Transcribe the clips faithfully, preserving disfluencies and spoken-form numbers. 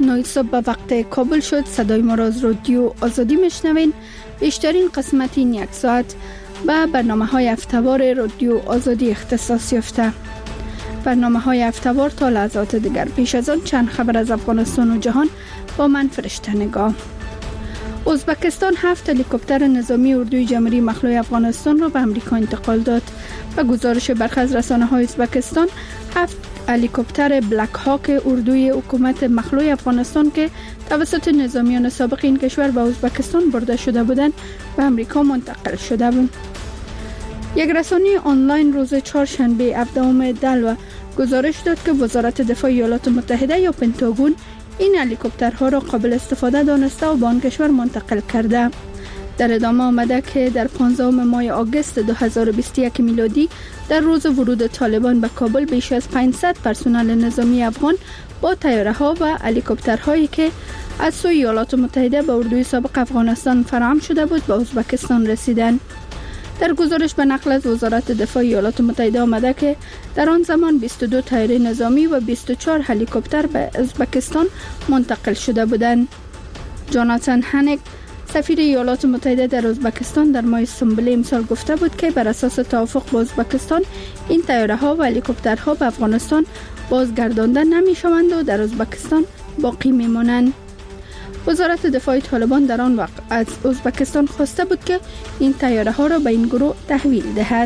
نه صبح به وقت کابل شد. صدای ما را از رادیو آزادی میشنوین. بیشترین قسمت این یک ساعت به برنامه های هفته‌وار رادیو آزادی اختصاص یافته. برنامه های هفته‌وار تا لحظات دیگر. پیش از آن چند خبر از افغانستان و جهان با من فرشته نگاه. ازبکستان هفت هلیکوپتر نظامی اردوی جمهوری مخلوع افغانستان را به امریکا انتقال داد. به گزارش برخی از رسانه‌های ازبکستان، هفت هلیکوپتر بلک هاک اردوی حکومت مخلوع افغانستان که توسط نظامیان سابق این کشور به ازبکستان برده شده بودند به امریکا منتقل شده بود. یک رسانه آنلاین روز چهارشنبه هفدهم دلو گزارش داد که وزارت دفاع ایالات متحده یا پنتاگون این هلیکوپترها را قابل استفاده دانسته و به آن کشور منتقل کرده. در ادامه آمده که در پانزدهم ماه آگوست دو هزار و بیست و یک میلادی در روز ورود طالبان به کابل بیش از پانصد پرسنل نظامی افغان با طیاره‌ها و هلیکوپترهایی که از سوی ایالات متحده به اردوی سابق افغانستان فراهم شده بود به ازبکستان رسیدند. در گزارش به نقل از وزارت دفاع ایالات متحده آمده که در آن زمان بیست و دو طیاره نظامی و بیست و چهار هلیکوپتر به ازبکستان منتقل شده بودند. جاناتان هنک سفیر ایالات متحده در ازبکستان در ماه سنبله امسال گفته بود که بر اساس توافق با ازبکستان این طیاره‌ها و هلیکوپترها به افغانستان بازگردانده نمی‌شوند و در ازبکستان باقی می‌مانند. وزارت دفاع طالبان در آن وقت از ازبکستان خواسته بود که این طیاره‌ها را به این گروه تحویل دهد.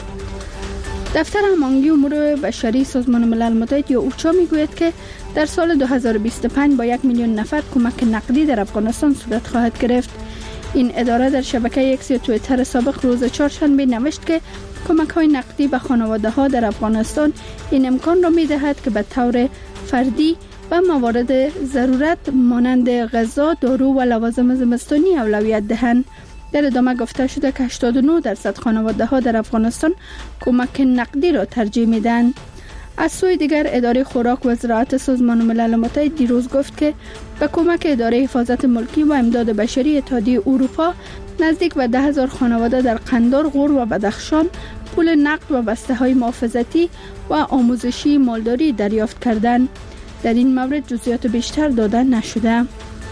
دفتر هماهنگی امور بشری سازمان ملل متحد یا اوچا میگوید که در سال دو هزار و بیست و پنج با یک میلیون نفر کمک نقدی در افغانستان صورت خواهد گرفت. این اداره در شبکه اکس یا توییتر سابق روز چهارشنبه نوشت که کمک های نقدی به خانواده ها در افغانستان این امکان را می دهد که به طور فردی و موارد ضرورت مانند غذا، دارو و لوازم زمستانی اولویت دهند. در ادامه گفته شده که هشتاد و نه درصد خانواده ها در افغانستان کمک نقدی را ترجیح می دهند. از سوی دیگر اداره خوراک و زراعت سازمان ملل متحد دیروز گفت که به کمک اداره حفاظت ملکی و امداد بشری اتحادیه اروپا نزدیک به ده هزار خانواده در قندار، غور و بدخشان پول نقد و بسته های محافظتی و آموزشی مالداری دریافت کردند. در این مورد جزئیات بیشتر داده نشده.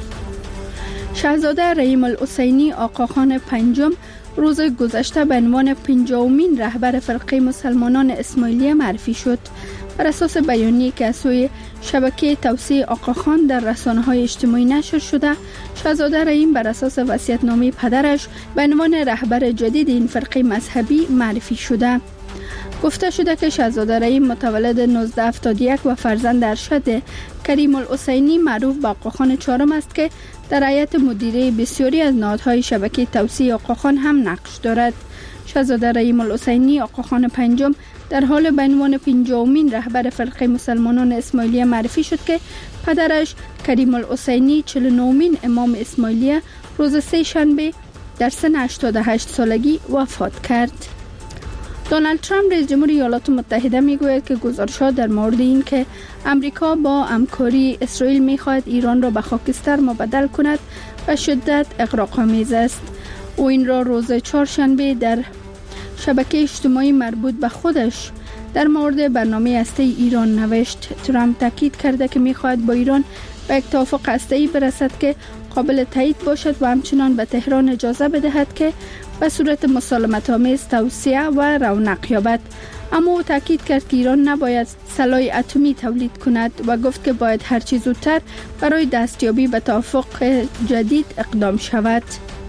شاهزاده رحیم الحسینی آقاخان پنجم روز گذشته به عنوان پنجمین رهبر فرقه مسلمانان اسماعیلیه معرفی شد. بر اساس بیانیه‌ای که از سوی شبکه توسعه آقاخان در رسانه‌های اجتماعی نشر شده، شاهزاده رحیم بر اساس وصیت‌نامه پدرش به عنوان رهبر جدید این فرقه مذهبی معرفی شده. گفته شده که شاهزاده رحیم متولد نوزده هفتاد و یک و فرزند ارشد کریم الحسینی معروف به آقاخان چهارم است که در هیئت مدیره بسیاری از نهادهای شبکه توسعه آقاخان هم نقش دارد. شاهزاده رحیم الحسینی آقاخان پنجم در حال به عنوان پنجمین رهبر فرقه مسلمانان اسماعیلیه معرفی شد که پدرش کریم الحسینی چهل و نهمین امام اسماعیلیه روز سه شنبه در سن هشتاد و هشت سالگی وفات کرد. دونالد ترامپ رئیس جمهور ایالات متحده میگوید که گزارش‌ها در مورد این که امریکا با همکاری اسرائیل می‌خواهد ایران را به خاکستر مبدل کند به شدت اغراق‌آمیز است. او این را روز چهارشنبه در شبکه اجتماعی مربوط به خودش در مورد برنامه هسته‌ای ایران نوشت. ترامپ تاکید کرده که می‌خواهد با ایران به یک توافق هسته‌ای برسد که قابل تایید باشد و همچنان به تهران اجازه بدهد که به صورت مسالمت‌آمیز توسعه و رونق یابد. اما او تاکید کرد که ایران نباید سلاح اتمی تولید کند و گفت که باید هر چه زودتر برای دستیابی به توافق جدید اقدام شود.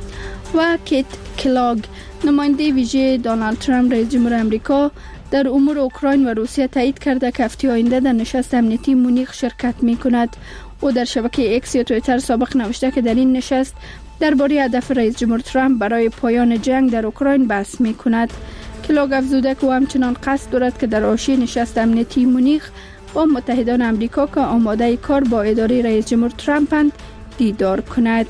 و کیت کلاگ نماینده ویژه دونالد ترامپ رئیس جمهور آمریکا در امور اوکراین و روسیه تایید کرده که هفته آینده در نشست امنیتی مونیخ شرکت می‌کند. او در شبکه اکس یا توییتر سابق نوشته که در این نشست درباره هدف رئیس جمهور ترامپ برای پایان جنگ در اوکراین بحث می‌کند. کلاگ افزوده که او همچنان قصد دارد که در حاشیه نشست امنیتی مونیخ با متحدان آمریکا که آماده کار با اداره رئیس جمهور ترامپند دیدار کند.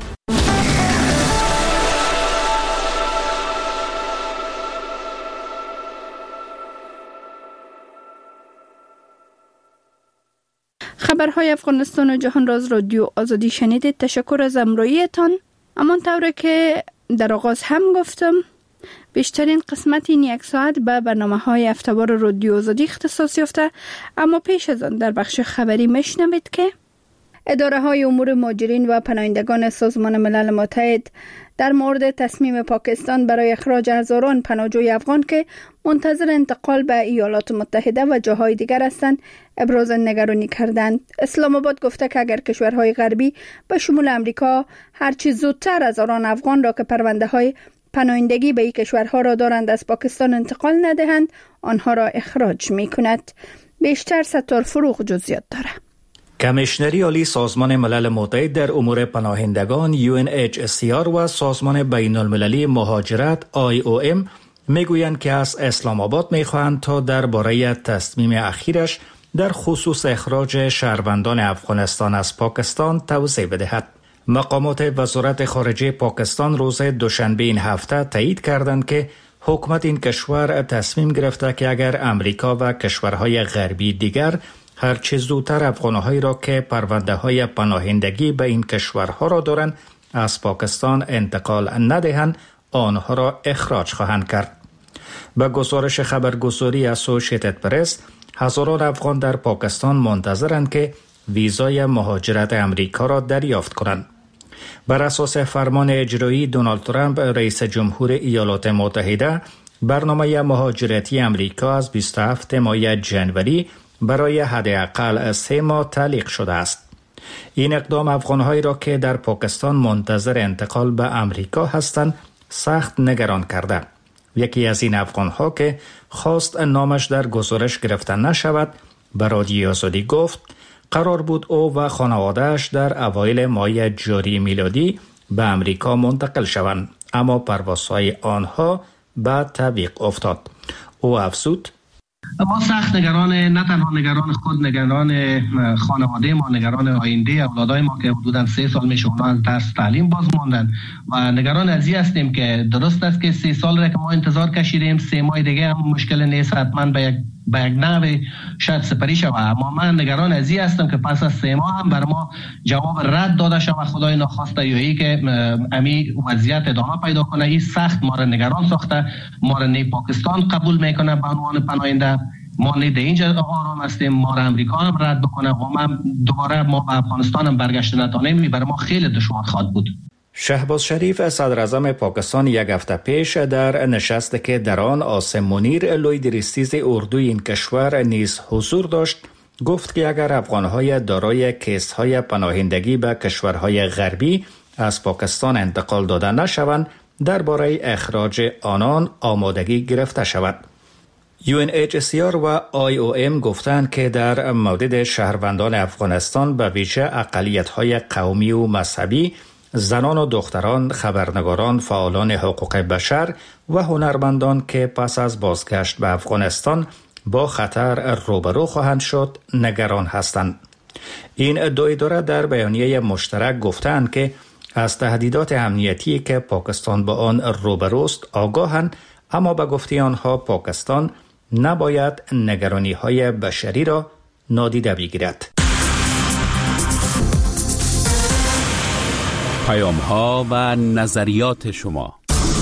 خبرهای افغانستان و جهان را از رادیو آزادی شنیدید. تشکر از همراهیتان. همانطور که در آغاز هم گفتم بیشترین قسمت این یک ساعت به برنامه‌های هفته‌وار رادیو آزادی اختصاص یافته، اما پیش از آن در بخش خبری میشنوید که اداره های امور مهاجرین و پناهندگان سازمان ملل متحد در مورد تصمیم پاکستان برای اخراج هزاران پناهجوی افغان که منتظر انتقال به ایالات متحده و جاهای دیگر هستند ابراز نگرانی کردند. اسلام آباد گفته که اگر کشورهای غربی به شمول امریکا هرچی زودتر هزاران افغان را که پرونده های پناهندگی به این کشورها را دارند از پاکستان انتقال ندهند، آنها را اخراج می کند. بیشتر ستار فروغ جزئیات داره. کمیشنری عالی سازمان ملل متحد در امور پناهندگان یو ان اچ سی آر و سازمان بین المللی مهاجرت آی او ام میگویند که از اسلام آباد میخواهند تا درباره تصمیم اخیرش در خصوص اخراج شهروندان افغانستان از پاکستان توضیح بدهد. مقامات وزارت خارجه پاکستان روز دوشنبه این هفته تایید کردند که حکومت این کشور تصمیم گرفته که اگر امریکا و کشورهای غربی دیگر هرچه زودتر افغانهایی را که پرونده های پناهندگی به این کشورها را دارند از پاکستان انتقال ندهند، آنها را اخراج خواهند کرد. به گزارش خبرگزاری اسوسییتد پرس، هزاران افغان در پاکستان منتظرند که ویزای مهاجرت امریکا را دریافت کنند. بر اساس فرمان اجرایی دونالد ترامپ رئیس جمهور ایالات متحده، برنامه مهاجرتی امریکا از بیست و هفتم ماه ژانویه برای حداقل سه ماه تعلیق شده است. این اقدام افغانهایی را که در پاکستان منتظر انتقال به امریکا هستند سخت نگران کرده. یکی از این افغانها که خواست نامش در گزارش گرفته نشود به رادیوی آزادی گفت قرار بود او و خانواده‌اش در اوایل ماه جاری میلادی به امریکا منتقل شوند، اما پروازهای آنها به تعویق افتاد. او افزود: ما سخت نگران، نه تنها نگران خود، نگران خانواده ما، نگران آینده اولادای ما که حدوداً سه سال میشه اونها از درس تعلیم باز ماندن و نگران از این هستیم که درست است که سه سال را که ما انتظار کشیدیم، سه ماه دیگه هم مشکل نیست، حتما به یک به یک نحوی شاید سپری شود، اما من نگران از این هستم که پس از سه ماه هم بر ما جواب رد داده شود، خدای نخواسته، یا ای که امی وضعیت ادامه پیدا کنه. این سخت ما را نگران ساخته. ما را نه پاکستان قبول میکنه به عنوان پناهنده، ما نه در اینجا آرام هستیم، ما را امریکا هم رد بکنه و ما دوباره ما به افغانستان هم برگشت نتونیم، برای ما خیلی دشوار خواهد بود. شهباز شریف صدر اعظم پاکستان یک هفته پیش در نشستی که در آن عاصم منیر لوی درستیز اردوی این کشور نیز حضور داشت گفت که اگر افغانهای دارای کیس‌های پناهندگی به کشورهای غربی از پاکستان انتقال داده نشوند درباره اخراج آنان آمادگی گرفته شود. یو ان اچ سی آر و آی او ام گفتند که در مورد شهروندان افغانستان به ویژه اقلیت‌های قومی و مذهبی، زنان و دختران، خبرنگاران، فعالان حقوق بشر و هنرمندان که پس از بازگشت به افغانستان با خطر روبرو خواهند شد نگران هستند. این دو اداره در بیانیه مشترک گفتند که از تهدیدات امنیتی که پاکستان با آن روبروست آگاهند، اما به گفته آنها پاکستان نباید نگرانی‌های بشری را نادیده بگیرد. پیام‌ها و نظریات شما.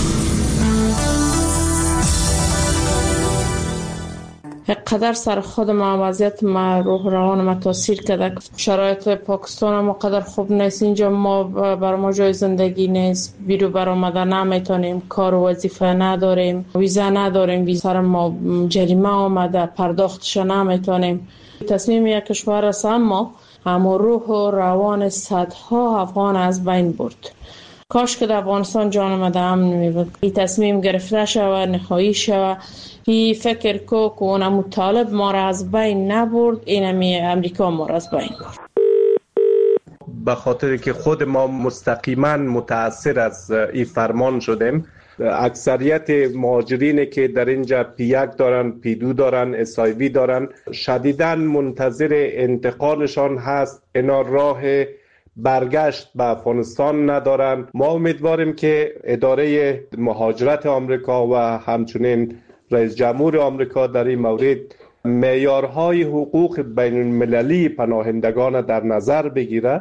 قدر سر خود ما وضعیت ما روح روان ما تاثیر کرده. شرایط پاکستان ما قدر خوب نیست. اینجا ما بر ما جای زندگی نیست، بیرو بر آمده نمیتونیم، کار و وظیفه نداریم، ویزا نداریم، ویزا سر ما جریمه آمده، پرداختش نمیتونیم. تصمیم یک کشور است، اما اما روح و روان صدها افغان از بین برد. کاش که در افغانستان جان ما در امن می بود. این تصمیم گرفته شوه، نهایی شوه. این فکر کو که اون مطالب ما را از بین نبرد، اینمی امریکا ما را از بین برد. به خاطر که خود ما مستقیما متاثر از این فرمان شدیم. اکثریت مهاجرینی که در اینجا پی یک دارن، پی دو دارن، اس آی وی دارن، شدیداً منتظر انتقالشان هست. اینا راه برگشت به افغانستان ندارن. ما امیدواریم که اداره مهاجرت آمریکا و همچنین رئیس جمهور آمریکا در این مورد معیارهای حقوق بین المللی پناهندگان در نظر بگیره.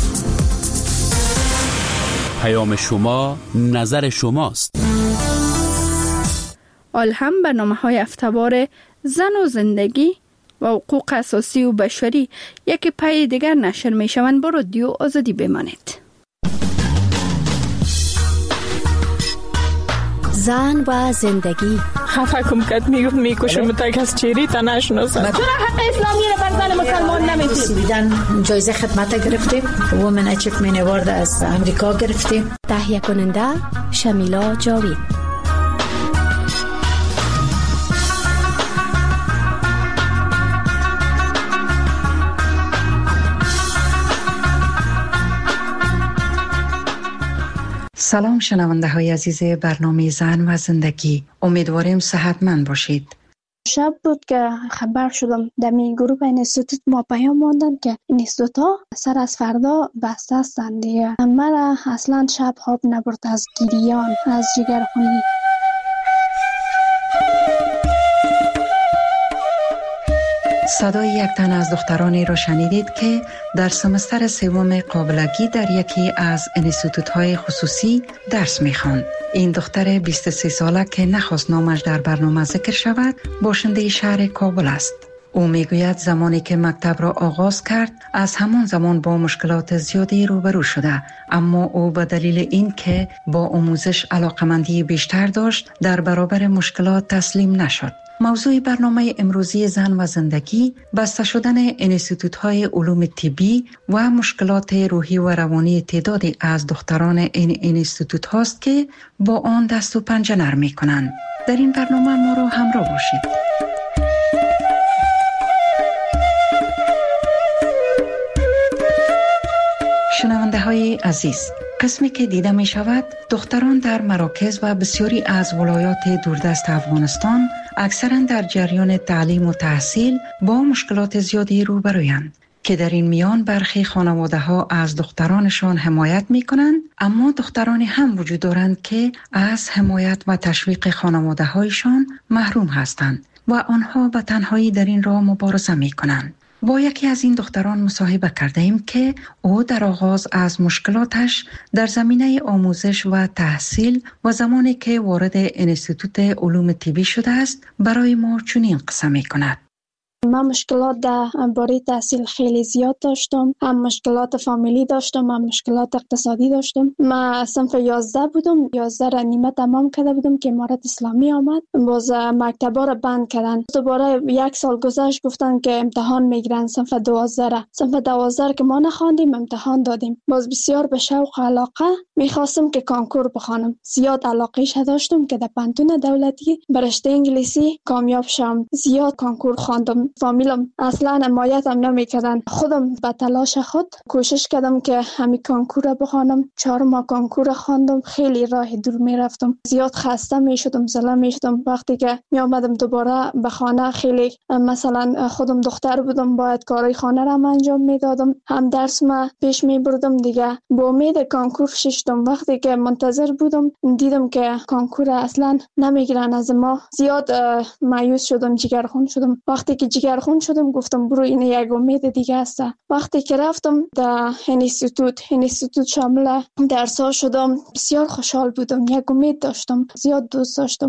پیام شما، نظر شماست. آل هم برنامه های افتوار زن و زندگی و حقوق اساسی و بشری یک پای دیگر نشر می شوند. با رادیو آزادی بمانید. زن و زندگی. خفه کم کد میگفت میکشم تک از چیری تا نشناسم. چرا حق اسلامی رو بر زن مسلمان نمیدید؟ سویدن جایزه خدمت گرفتیم. وومن اچیومنت اوارد از امریکا گرفتیم. تهیه کننده شمیلا جاوید. سلام شنونده های عزیز برنامه زن و زندگی، امیدواریم صحتمند باشید. شب بود که خبر شدم در می گروه اینستیتوت ما پیام ماندن که اینستیتوت ها سر از فردا بسته هستند دیگه. مرا اصلا شب خواب نبرد از گریان، از جگرخونی. صدای یک تن از دخترانی را شنیدید که در سمستر سوم قابلگی در یکی از انستیتوت‌های خصوصی درس می‌خواند. این دختر بیست و سه ساله که نخواست نامش در برنامه ذکر شود، باشنده شهر کابل است. او میگوید زمانی که مکتب را آغاز کرد، از همان زمان با مشکلات زیادی روبرو شده، اما او به دلیل این که با آموزش علاقمندی بیشتر داشت، در برابر مشکلات تسلیم نشد. موضوع برنامه امروزی زن و زندگی بسته شدن انستیتوت‌های علوم طبی و مشکلات روحی و روانی تعدادی از دختران این انستیتوت هاست که با آن دست و پنجه نرم می‌کنند. در این برنامه ما را همراه باشید. شنونده های عزیز، قسمی که دیده می شود دختران در مراکز و بسیاری از ولایات دوردست افغانستان اکثرا در جریان تعلیم و تحصیل با مشکلات زیادی روبرویند که در این میان برخی خانواده ها از دخترانشان حمایت می کنند، اما دخترانی هم وجود دارند که از حمایت و تشویق خانواده هایشان محروم هستند و آنها به تنهایی در این راه مبارزه می کنند. با یکی از این دختران مصاحبه کرده ایم که او در آغاز از مشکلاتش در زمینه آموزش و تحصیل و زمانی که وارد انستیتوت علوم طبی شده است برای ما چنین قصه می کند. من مشکلات در باره تحصیل خیلی زیاد داشتم. هم مشکلات فامیلی داشتم، هم مشکلات اقتصادی داشتم. من صنف یازده بودم، یازده را نیمه تمام کرده بودم که امارت اسلامی آمد. باز مکتبا را بند کردن. دوباره یک سال گذشت گفتن که امتحان میگیرن صنف دوازده را. صنف دوازده که ما نخواندیم امتحان دادیم. باز بسیار به شوق و علاقه میخواستم که کانکور بخوانم. زیاد علاقه‌اش داشتم که در پانتون دولتی برشته انگلیسی کامیاب شم. زیاد کانکور خواندم. فامیلم اصلا حمایتم نمیکردن. خودم به تلاش خود کوشش کردم که همین کانکور بخوانم. چهار ماه کانکور خواندم. خیلی راه دور میرفتم. زیاد خسته میشدم، زله میشدم. وقتی که می آمدم دوباره به خانه، خیلی مثلا خودم دختر بودم، باید کارهای خانه را انجام میدادم، هم درس ما پیش میبردم دیگه. با امید کانکور ششتم. وقتی که منتظر بودم دیدم که کانکور اصلا نمیگیرن از ما. زیاد مایوس شدم، جگرخون شدم. وقتی که جگرخون شدم گفتم برو این یک امید دیگه است. وقتی که رفتم در انستیتوت انستیتوت شامل درس‌ها شدم، بسیار خوشحال بودم. یک امید داشتم، زیاد دوست داشتم.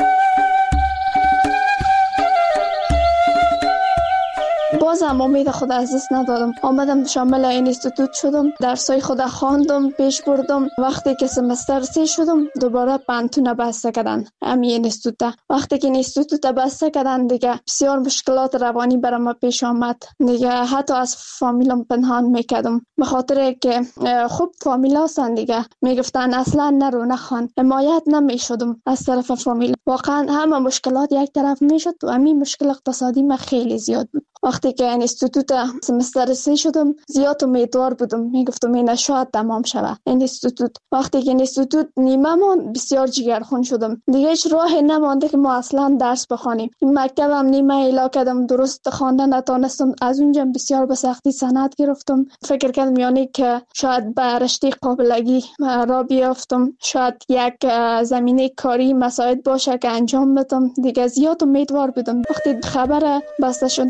بازم امید خود از دست ندادم. آمدم شامل انستیتوت شدم، درسای خود خواندم، پیش بردم. وقتی که سمستر سه شدم دوباره پانتون بسته کردن همین انستیتوت. وقتی که انستیتوت بسته کردن دیگه بسیار مشکلات روانی برام ما پیش آمد دیگه. حتی از فامیلم پنهان میکردم به خاطر که خوب فامیل هستن دیگه، میگفتن اصلا نرو نخوان. حمایت نمیشدم از طرف فامیل. واقعا همه مشکلات یک طرف میشد و همین مشکل اقتصادی ما خیلی زیاد بود. وقتی که انستیتوت سمستر سه شدم زیاد امیدوار بودم، میگفتم این شاید تمام شود انستیتوت. وقتی که انستیتوت نیمه ماند بسیار جگرخون شدم دیگه. هیچ راهی نمانده که ما اصلا درس بخوانیم. این مکتبم نیمه الا کردم، درست خواندن نتونستم. از اونجا بسیار به سختی سند گرفتم. فکر کردم یعنی که شاید به رشته قابلگی را بیافتم، شاید یک زمینه کاری مساعد باشه که انجام بدم دیگه. زیاد امیدوار بودم. وقتی خبر بسته شدن انستیتوت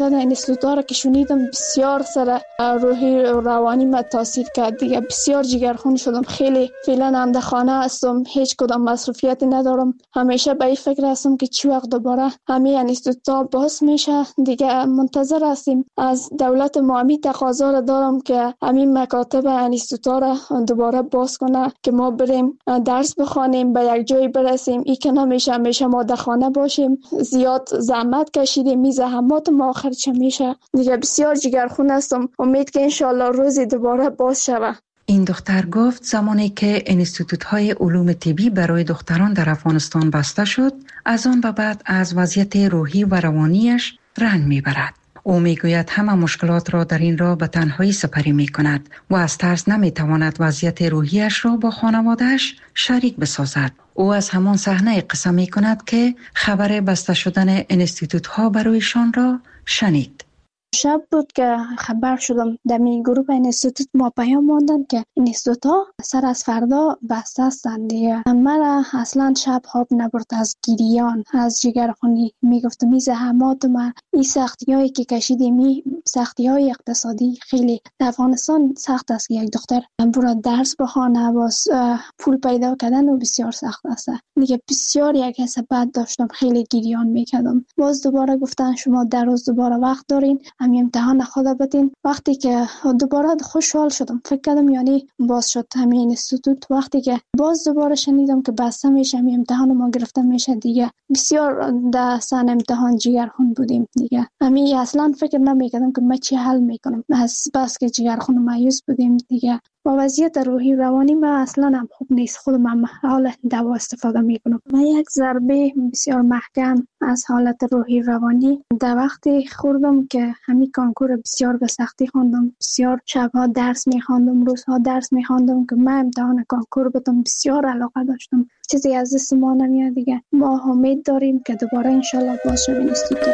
اینستیتوت که شنیدم بسیار سر روحی و روانی ما تاثیر کرد دیگه. بسیار جگرخون شدم. خیلی فعلا هم در خانه هستم، هیچ کدام مصروفیتی ندارم. همیشه به این فکر هستم که چی وقت دوباره همین اینستیتوت باز میشه دیگه. منتظر هستیم از دولت ما. همین تقاضا را دارم که همین مکاتب اینستیتوت را دوباره باز کنه که ما بریم درس بخوانیم، به یک جای برسیم. این که نمیشه همیشه ما در خانه باشیم. زیاد زحمت کشیدیم، می زحمات ما آخر چه میشه دیگه. بسیار جگرخون هستم. امید که انشالله روزی دوباره باز شوه. این دختر گفت زمانی که انستیتوت‌های علوم طبی برای دختران در افغانستان بسته شد، از آن به بعد از وضعیت روحی و روانیش رنج میبرد. او میگوید همه مشکلات را در این راه به تنهایی سپری می کند و از ترس نمی تواند وضعیت روحیش را با خانواده‌اش شریک بسازد. او از همان صحنه قصه می کند که خبر بسته شدن انستیتوت ها برایشان را شنید. شب بود که خبر شدم در می گروه اینستیتوت ما پیام ماندن که اینستیتوت ها سر از فردا بسته هستند دیگه. مرا اصلا شب خواب نبرد از گریان، از جگرخونی. میگفتم این زحمات ما، این سختی هایی که کشیدیم، این سختی های اقتصادی خیلی در افغانستان سخت است که یک دختر برای درس بخوانه، باز پول پیدا کردن و بسیار سخت است دیگه. بسیار یک حس بد داشتم، خیلی گریان میکردم. باز دوباره گفتن شما در روز دوباره وقت دارین، همین امتحان خدا بدین. وقتی که دوباره خوشحال شدم، فکر کردم یعنی باز شد همین اینستیتوت. وقتی که باز دوباره شنیدم که بسته میشه، همین امتحان ما گرفته میشه دیگه، بسیار در سن امتحان جگرخون بودیم دیگه. همین اصلا فکر نمیکردم که من چی حل میکنم، از بس که جگرخون و مایوس بودیم دیگه. با وضعیت روحی روانی ما اصلا هم خوب نیست. خودم هم حال دوا استفاده میکنم. من یک ضربه بسیار محکم از حالت روحی روانی در وقتی خوردم که همین کنکور بسیار به سختی خواندم. بسیار شبها درس میخواندم، روزها درس میخواندم که من امتحان کنکور بدم. بسیار علاقه داشتم. چیزی از دست ما نمیاد دیگه. ما امید داریم که دوباره انشالله باز شد اینستیتوت.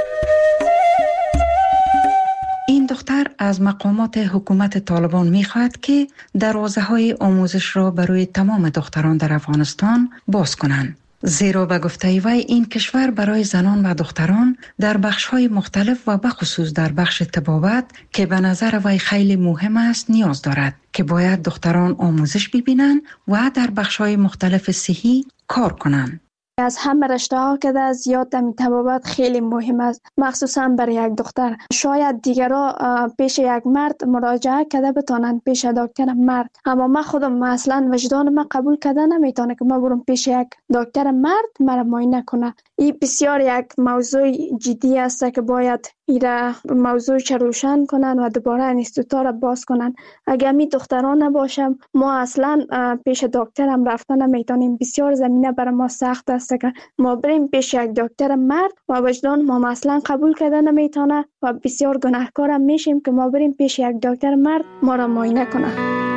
این دختر از مقامات حکومت طالبان می‌خواهد که دروازه‌های آموزش را برای تمام دختران در افغانستان باز کنند. زیرا به گفته وی این کشور برای زنان و دختران در بخش‌های مختلف و بخصوص در بخش طبابت که به نظر وی خیلی مهم است نیاز دارد که باید دختران آموزش ببینند و در بخش‌های مختلف صحی کار کنند. از همه رشته ها که در زیاد در طبابت خیلی مهم است، مخصوصا برای یک دختر. شاید دیگرها پیش یک مرد مراجعه کرده بتانند، پیش دکتر مرد، اما من خودم اصلا وجدان من قبول کرده نمیتونه که من برم پیش یک دکتر مرد مرا معاینه کنه. این بسیار یک موضوع جدی است که باید ایره موضوع چه روشن کنن و دوباره اینستیتوت را باز کنن. اگر می دختران نباشم ما اصلا پیش دکتر هم رفتن نمیتونیم. بسیار زمینه برای ما سخت است که ما بریم پیش یک دکتر مرد و وجدان ما اصلا قبول کرده نمیتونه و بسیار گناهکار هم میشیم که ما بریم پیش یک دکتر مرد ما را معاینه کنه.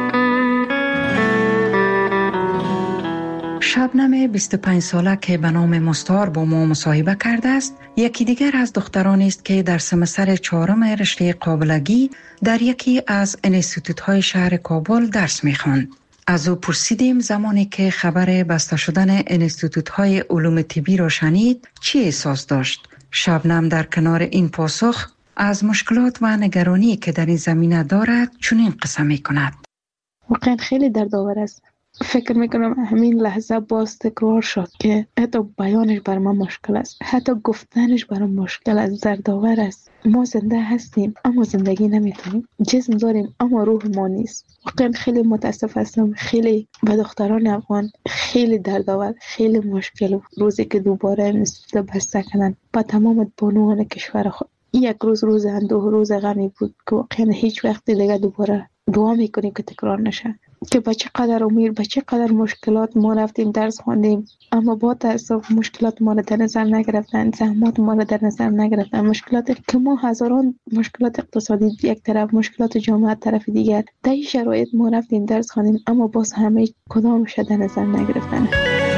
شبنم بیست و پنج ساله که به نام مستار با ما مصاحبه کرده است، یکی دیگر از دختران است که در سمستر چهارم رشته قابلگی در یکی از انستیتوت‌های شهر کابل درس می‌خواند. از او پرسیدیم زمانی که خبر بسته شدن انستیتوت‌های علوم طبی را شنید چی احساس داشت. شبنم در کنار این پاسخ از مشکلات و نگرانی که در این زمینه دارد چنین قصه می‌کند. واقعا خیلی دردآور است. فکر میکنم همین لحظه باز تکرار شد که حتی بیانش بر من مشکل است، حتی گفتنش برام مشکل است، دردآور است. ما زنده هستیم اما زندگی نمیتونیم، جسم داریم اما روح ما نیست. واقعا خیلی متاسف هستم. خیلی به دختران افغان خیلی دردآور، خیلی مشکل. روزی که دوباره اینستیتوت بسته کردن با تمام بانوان کشور خود، یک روز روز اندوه، روز غمی بود که واقعا هیچ وقت دیگه دوباره دعا میکنیم که تکرار نشه. که با چه قدر امید، با چه قدر مشکلات ما رفتیم درس خواندیم، اما با تأسف مشکلات ما را در نظر نگرفتن، زحمات ما را در نظر نگرفتن. مشکلات که ما هزاران مشکلات اقتصادی یک طرف، مشکلات جامعه طرف دیگر، در این شرایط ما رفتیم درس خواندیم اما باز همه کدامش در نظر نگرفتن.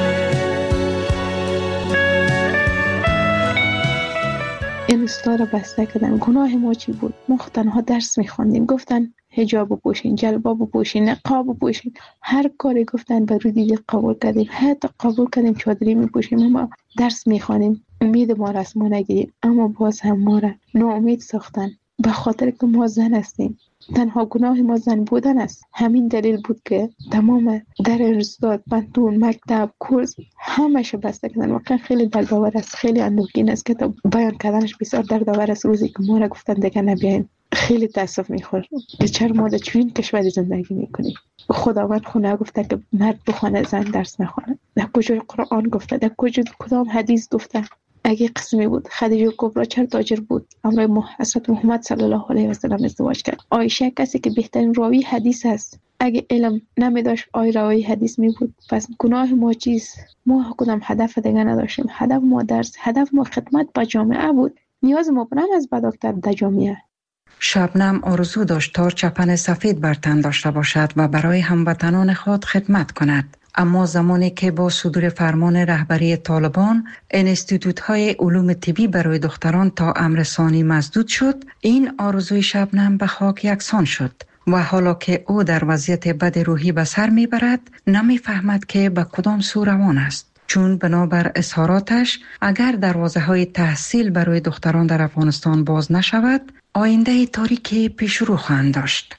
این استاد را بسته کردن. گناه ما چی بود؟ ما تنها درس می‌خواندیم. گفتن حجاب بپوشین، جلباب بپوشین، نقاب بپوشین، هر کاری گفتن به رو دیگه قبول کردیم. حتی قبول کردیم چادری میپوشیم اما درس میخوانیم. امید ما را از ما نگیریم اما باز هم ما را ناامید ساختن. به خاطر که ما زن هستیم. تنها گناه ما زن بودن است. همین دلیل بود که تمام در انستاد، پانتون، مکتب، کورس همش بسته کردن. واقعا خیلی دردآور است، خیلی اندوهگین است که تا بیان کردنش بسیار دردآور است. روزی که ما را گفتن دیگه نبیاین خیلی تاسف میخورم که چرا ما در چنین کشوری زندگی میکنیم. خداوند خونه گفته که مرد بخونه زن درس نخونه. در کجای قرآن گفته؟ در کجای کدام حدیث گفته؟ اگه قسمی بود خدیجه کبرا چرا تاجر بود امر حضرت محمد صلی الله علیه و سلم ازدواج کرد؟ عایشه کسی که بهترین راوی حدیث است، اگه علم نمیداشت آی راوی حدیث می بود. پس گناه ما چیست؟ ما کدام هدف دیگه نداشتیم. هدف ما درس، هدف ما خدمت به جامعه بود. نیاز ما برام از به دکتر در جامعه. شبنم آرزو داشت تا چپن سفید بر تن داشته باشد و برای هموطنان خود خدمت کند. اما زمانی که با صدور فرمان رهبری طالبان انستیتوت‌های علوم طبی برای دختران تا امر ثانی مسدود شد، این آرزوی شبنم به خاک یکسان شد و حالا که او در وضعیت بد روحی به سر میبرد نمیفهمد که به کدام سو روان است، چون بنابر اظهاراتش اگر دروازه های تحصیل برای دختران در افغانستان باز نشود آینده تاریکی پیش رو خواهند داشت.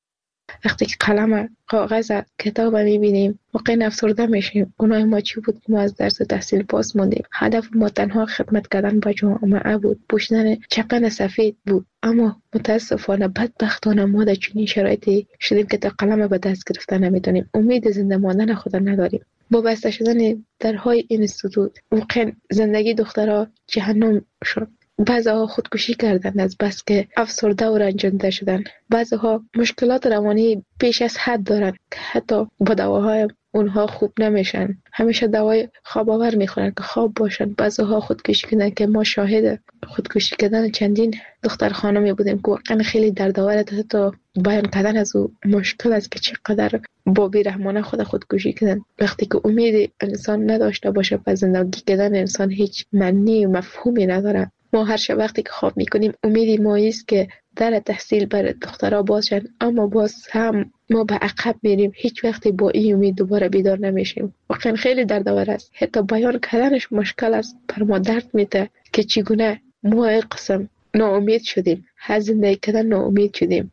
وقتی که قلم کاغذ کتاب میبینیم واقعا افسرده میشیم. گناه ما چی بود که ما از درس تحصیل پاس موندیم؟ هدف ما تنها خدمت کردن به جامعه بود، پوشیدن چپن سفید بود. اما متاسفانه بدبختانه ما در چنین شرایطی شدیم که تا قلم به دست گرفتن نمیتونیم. امید زنده ماندن خود نداریم. با بسته شدن درهای اینستیتوت واقعا زندگی دخترها جهنم شد. بعضی‌ها خودکشی کردن از بس که افسرده و رنجانده شدن. بعضی‌ها مشکلات روانی بیش از حد دارن که حتی با دواهای اونها خوب نمیشن. همیشه دوای خواب آور میخورن که خواب باشن. بعضی‌ها خودکشی کردن که ما شاهد خودکشی کردن چندین دختر خانمی بودیم که واقعا خیلی دردآوره. حتی بیان کردن از او مشکل است که چقدر با بی‌رحمانه خود خودکشی کردن. وقتی که امید انسان نداشته باشه پس زندگی کردن انسان هیچ معنی و مفهومی نداره. ما هر شب وقتی که خواب میکنیم امیدی ما است که در تحصیل برای دخترها باز شن، اما باز هم ما به عقب میریم. هیچ وقتی با این امید دوباره بیدار نمیشیم. واقعا خیلی دردآور است. حتی بیان کردنش مشکل است. پر ما درد میده که چگونه ما این قسم ناامید شدیم، از زندگی کردن ناامید شدیم.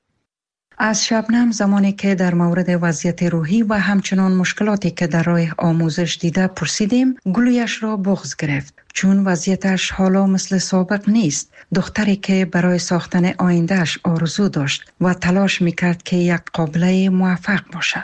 از شبنم زمانی که در مورد وضعیت روحی و همچنان مشکلاتی که در راه آموزش دیده پرسیدیم، گلویش را بغض گرفت، چون وضعیتش حالا مثل سابق نیست. دختری که برای ساختن آیندهش آرزو داشت و تلاش میکرد که یک قابله موفق باشد.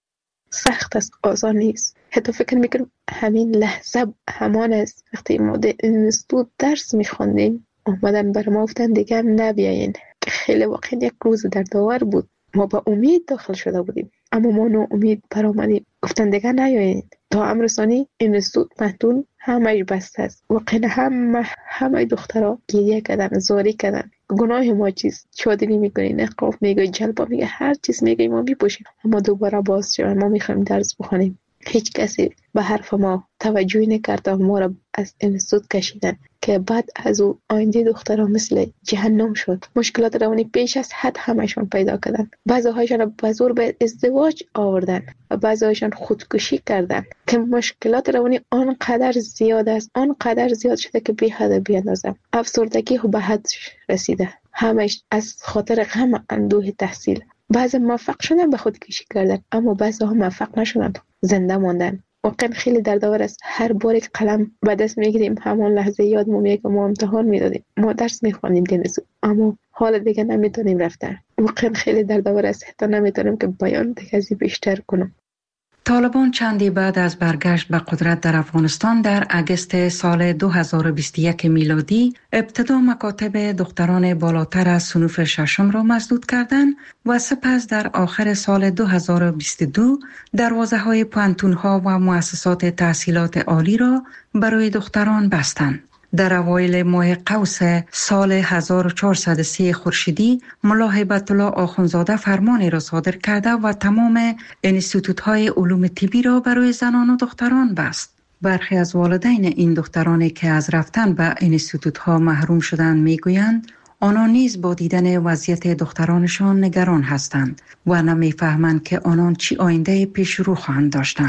سخت است، آسان نیست. حتی فکر میکنم همین لحظه همان است وقتی ما در اینستیتوت درس میخوندیم اومدن بر ما گفتن دیگر نبیاین، که خیلی واقعا یک روز دردآور بود. ما با امید داخل شده بودیم اما ما ناامید برآمدیم. گفتن دیگر نیاین. تا امر ثانی اینستیتوت پانتون همه بسته است. واقعا همه همه دخترها گریه کردن، زاری کردن. گناه ما چیست؟ چادری میکنی، نقاب میگی، جلبا میگی، هر چیز میگی ما میپوشیم. اما دوباره باز شد. ما میخوایم درس بخونیم. هیچ کسی به حرف ما توجهی نکرد و ما را از اینستیتوت کشیدن که بعد از او آینده دخترها مثل جهنم شد. مشکلات روانی بیش از حد همشون پیدا کردن. بعضی هایشان به زور به ازدواج آوردن و بعضی هایشان خودکشی کردن که مشکلات روانی آنقدر زیاد است، آنقدر زیاد شده که بی حد بی اندازه. افسردگی به حد رسیده، همش از خاطر غم اندوه تحصیل. بعضی موفق شدن به خودکشی کردن اما بعضی ها موفق نشدن، زنده ماندن. واقعا خیلی دردآور است. هر بار که قلم به دست میگیریم همان لحظه یاد میاد که ما امتحان میدادیم، ما درس میخوانیم دنیزو، اما حالا دیگه نمیتونیم رفتن. واقعا خیلی دردآور است. حتی نمیتونم که بیان دیگه ازی بیشتر کنم. طالبان چندی بعد از برگشت به قدرت در افغانستان در اگست سال دو هزار و بیست و یک میلادی ابتدا مکاتب دختران بالاتر از صنوف ششم را مسدود کردند و سپس در آخر سال دو هزار و بیست و دو دروازه های پانتون‌ها و مؤسسات تحصیلات عالی را برای دختران بستند. در اوایل ماه قوس سال هزار و چهارصد و سه خورشیدی ملا هیبت الله آخوندزاده فرمانی را صادر کرده و تمام انستیتوت‌های علوم طبی را برای زنان و دختران بست. برخی از والدین این دخترانی که از رفتن به انستیتوت‌ها محروم شدند میگویند آنان نیز با دیدن وضعیت دخترانشان نگران هستند و نمیفهمند که آنان چی آینده پیش رو خواهند داشتند.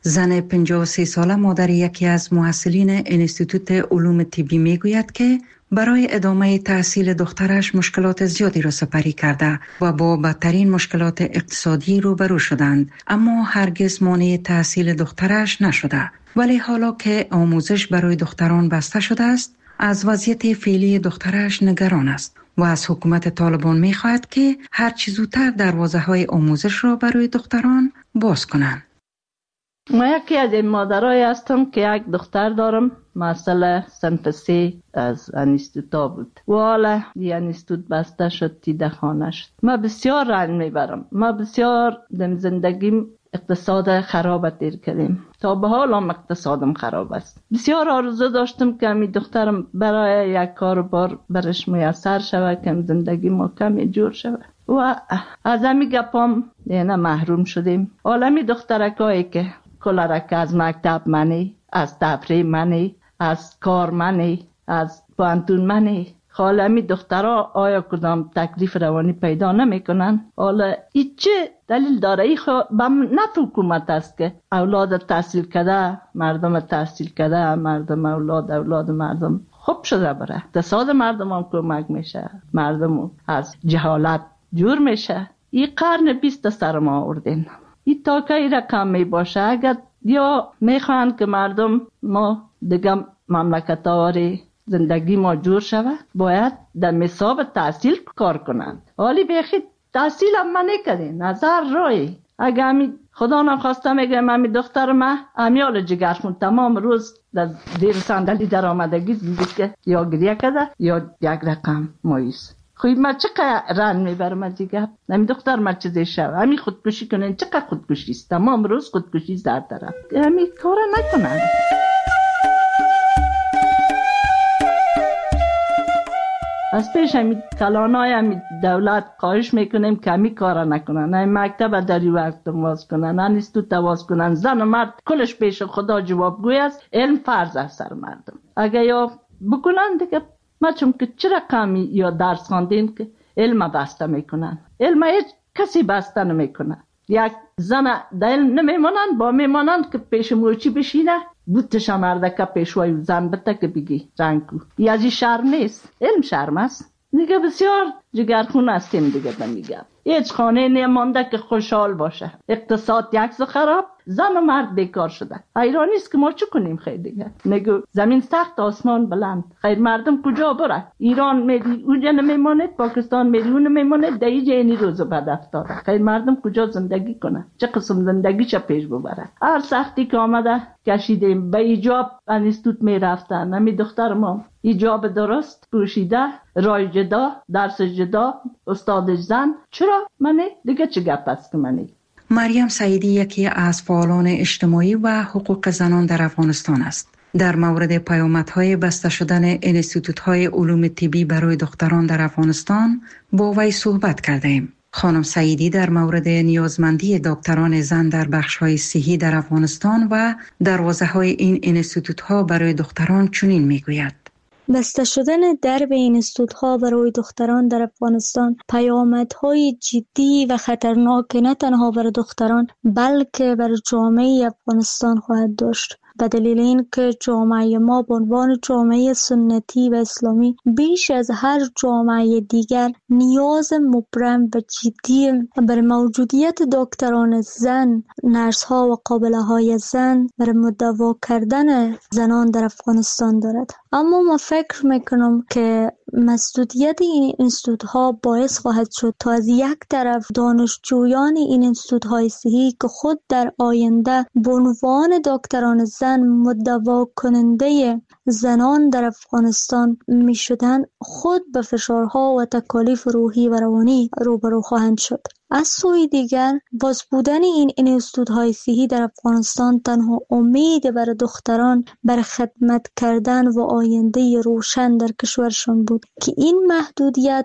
زن پنجاه و سه ساله مادر یکی از محصلین انستیتوت علوم طبی میگوید که برای ادامه تحصیل دخترش مشکلات زیادی را سپری کرده و با بدترین مشکلات اقتصادی روبرو شدند، اما هرگز مانع تحصیل دخترش نشده. ولی حالا که آموزش برای دختران بسته شده است، از وضعیت فعلی دخترش نگران است و از حکومت طالبان می‌خواهد که هر چه زودتر دروازه‌های آموزش را برای دختران باز کنند. ما یکی از این مادرای هستم که یک دختر دارم، مسئله صنف سه از انستیتوت بود و حالا این انستیتوت بسته شد، تیده خانه شد. ما بسیار رنج میبرم، ما بسیار در زندگیم اقتصاد خراب دیر کردیم، تا به حال هم اقتصادم خراب است. بسیار آرزو داشتم که می دخترم برای یک کار بار برش میسر شود که زندگی ما کمی جور شود و از همی گپام دیگه محروم شدیم. حالا می دخترکایی که کلارک از مکتب منی، از تفریح منی، از کار منی، از پانتون منی، حالا می دخترها آیا کدام تکلیف روانی پیدا نمی کنن؟ حالا ای چه دلیل داره؟ ای خو نفع حکومت است که اولاد تحصیل کرده، مردم تحصیل کرده، مردم اولاد اولاد مردم خوب شده بره، اقتصاد مردم هم کمک میشه، مردم از جهالت جور میشه. ای قرن بیست سر ما آوردین، ای تا که ای رقم می باشه. اگر یا میخوان که مردم ما دیگه مملکت آوری زندگی ما جور شود، باید در مساب تحصیل کار کنند. حالی بیخی تحصیل هم من نکردین، نظر روی. اگه همی خدا نخواسته میگه همی دختر من امیال جگرشون تمام روز در زیر صندلی در آمدگی زندگی یا گریه کرده یا یک رقم مایوس. خوی من چقدر رنج میبرم از دیگه. همی دختر من چیزی شود، همی خودکشی کنین، چقدر خودکشی است، تمام روز خودکشی در طرف، همی کار نکنن. از پیش همی کلانای همی دولت خواهش میکنیم که همی کارا نکنن، همی مکتب داری وقت واز کنن، انستیتوت واز کنن. زن و مرد کلش پیش خدا جوابگوی است، علم فرض است سر مردم. اگه یا بکنن دیگه ما چون که چه رقمی یا درس خواندین که علم بسته میکنن، علم هیچ کسی بسته نمیکنن. یک زن در علم نمیمانند، با میمانند که پیش موچی بشینه بوتش مردکه پیشوای زن بته که بگی رنگو. ای از این شرم نیست، علم شرم است. دیگه بسیار جگرخون هستیم دیگه بمیگم. هیچ خانه نمانده که خوشحال باشه. اقتصاد یکس خراب، زن و مرد بیکار شده. حیرانی است که ما چه کنیم خیر دیگه. نگو زمین سخت آسمان بلند، خیر مردم کجا بره؟ ایران میری اونجا نمیماند، پاکستان میری اون نمیماند، در اینجا اینی روزو بد افتاده. خیر مردم کجا زندگی کنه؟ چه قسم زندگی چه پیش ببره؟ هر سختی که آمده کشیدیم. به ایجاب انستیتوت میرفتن، نمی دختر ما ایجاب درست پوشیده، رای جدا، درس جدا، استادش زن. چرا منی؟ دیگه چه گپ است که منی؟ مریم سعیدی یکی از فعالان اجتماعی و حقوق زنان در افغانستان است. در مورد پیامدهای بسته شدن انستیتوت‌های علوم طبی برای دختران در افغانستان با وی صحبت کردیم. خانم سعیدی در مورد نیازمندی دکتران زن در بخش‌های صحی در افغانستان و دروازه‌های این انستیتوت‌ها برای دختران چنین می‌گوید: بسته شدن درب انستیتوت‌ها برای دختران در افغانستان پیامدهای جدی و خطرناک نه تنها برای دختران بلکه برای جامعه افغانستان خواهد داشت. به دلیل اینکه جامعه ما به عنوان جامعه سنتی و اسلامی بیش از هر جامعه دیگر نیاز مبرم و جدی بر موجودیت دکتران زن، نرس‌ها و قابله‌های زن برای مداوا کردن زنان در افغانستان دارد. اما ما فکر میکنم که مسدودیت این انستیتوت‌ها باعث خواهد شد تا از یک طرف دانشجویان این انستیتوت‌های صحی که خود در آینده به عنوان دکتران زن مداوا کننده زنان در افغانستان می شدن خود به فشارها و تکالیف روحی و روانی روبرو خواهند شد. از سوی دیگر باز بودن این انستیتوت‌های صحی در افغانستان تنها امید برای دختران برای خدمت کردن و آینده روشن در کشورشان بود که این محدودیت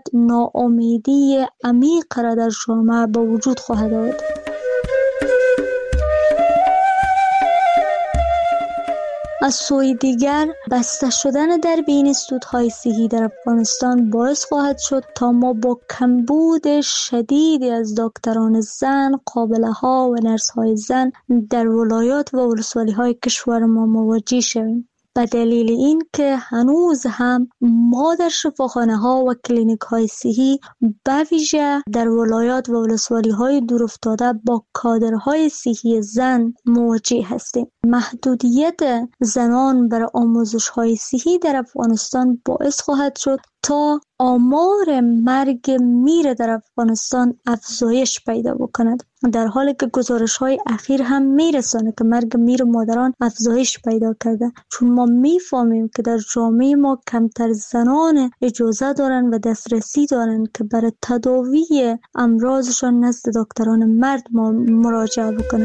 ناامیدی عمیق را در جامعه به وجود خواهد آورد. از سوی دیگر بسته شدن در بین اینستیتوت‌های صحی در افغانستان باعث خواهد شد تا ما با کمبود شدیدی از دکتران زن، قابله‌ها و نرس‌های زن در ولایات و ولسوالی‌های کشور ما مواجه شویم. به دلیل این که هنوز هم ما در شفاخانه ها و کلینیک های صحی به ویژه در ولایات و ولسوالی های دور افتاده با کادرهای صحی زن مواجه هستیم. محدودیت زنان برای آموزش های صحی در افغانستان باعث خواهد شد تا آمار مرگ میر در افغانستان افزایش پیدا بکند، در حالی که گزارش های اخیر هم میرسانه که مرگ میر مادران افزایش پیدا کرده، چون ما میفهمیم که در جامعه ما کمتر زنان اجازه دارن و دسترسی دارن که برای تداوی امراضشان نزد دکتران مرد ما مراجعه بکنن.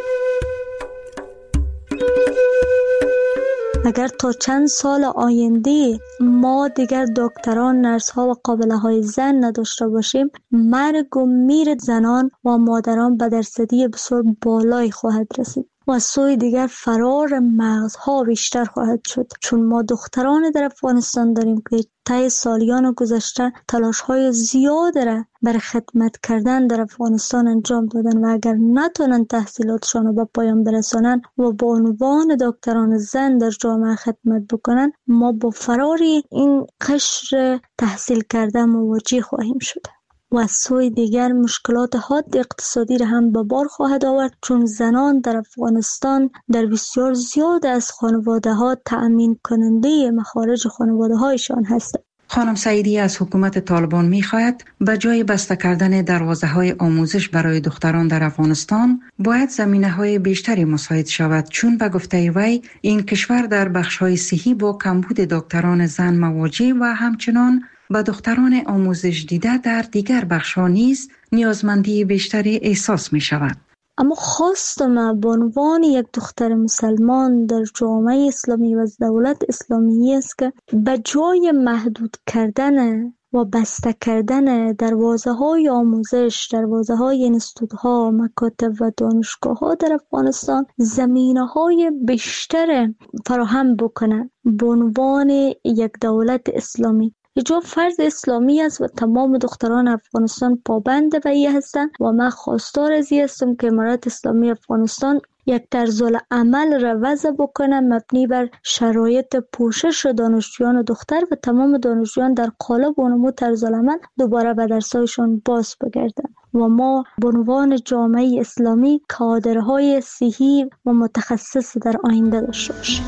اگر تا چند سال آینده ما دیگر دکتران، نرس ها و قابله های زن نداشته باشیم، مرگ و میر زنان و مادران به درصدی بسیار بالایی خواهد رسید و از سوی دیگر فرار مغزها بیشتر خواهد شد، چون ما دختران در افغانستان داریم که طی سالیان گذشته تلاش های زیاد را برای خدمت کردن در افغانستان انجام دادن و اگر نتونن تحصیلاتشان رو به پایان برسانن و با عنوان دکتران زن در جامعه خدمت بکنن، ما با فرار این قشر تحصیل کرده مواجه خواهیم شد و از سوی دیگر مشکلات حاد اقتصادی را هم به بار خواهد آورد، چون زنان در افغانستان در بسیار زیاد از خانواده ها تأمین کننده مخارج خانواده هایشان هستند. خانم سعیدی از حکومت طالبان می خواهد به جای بسته کردن دروازه های آموزش برای دختران در افغانستان باید زمینه های بیشتری مساعد شود، چون به گفته وی این کشور در بخش های صحی با کمبود دکتران زن مواجه و همچنان به دختران آموزش دیده در دیگر بخش‌ها نیز نیازمندی بیشتری احساس می شود. اما خواست ما به عنوان یک دختر مسلمان در جامعه اسلامی و دولت اسلامی است که به جای محدود کردن و بسته کردن دروازه های آموزش، دروازه های اینستیتوت ها، مکاتب و دانشگاه ها در افغانستان زمینه های بیشتر فراهم بکنه به عنوان یک دولت اسلامی. حجاب فرض اسلامی است و تمام دختران افغانستان پابند به این هستند و من خواستار از این هستم که امارت اسلامی افغانستان یک طرز عمل را وضع بکنه مبنی بر شرایط پوشش دانشجویان و دختر و تمام دانشجویان در قالب و نمو طرز عمل دوباره به درسایشان باز بگردن و ما به عنوان جامعه اسلامی کادرهای صحی و متخصص در آینده داشته باشیم.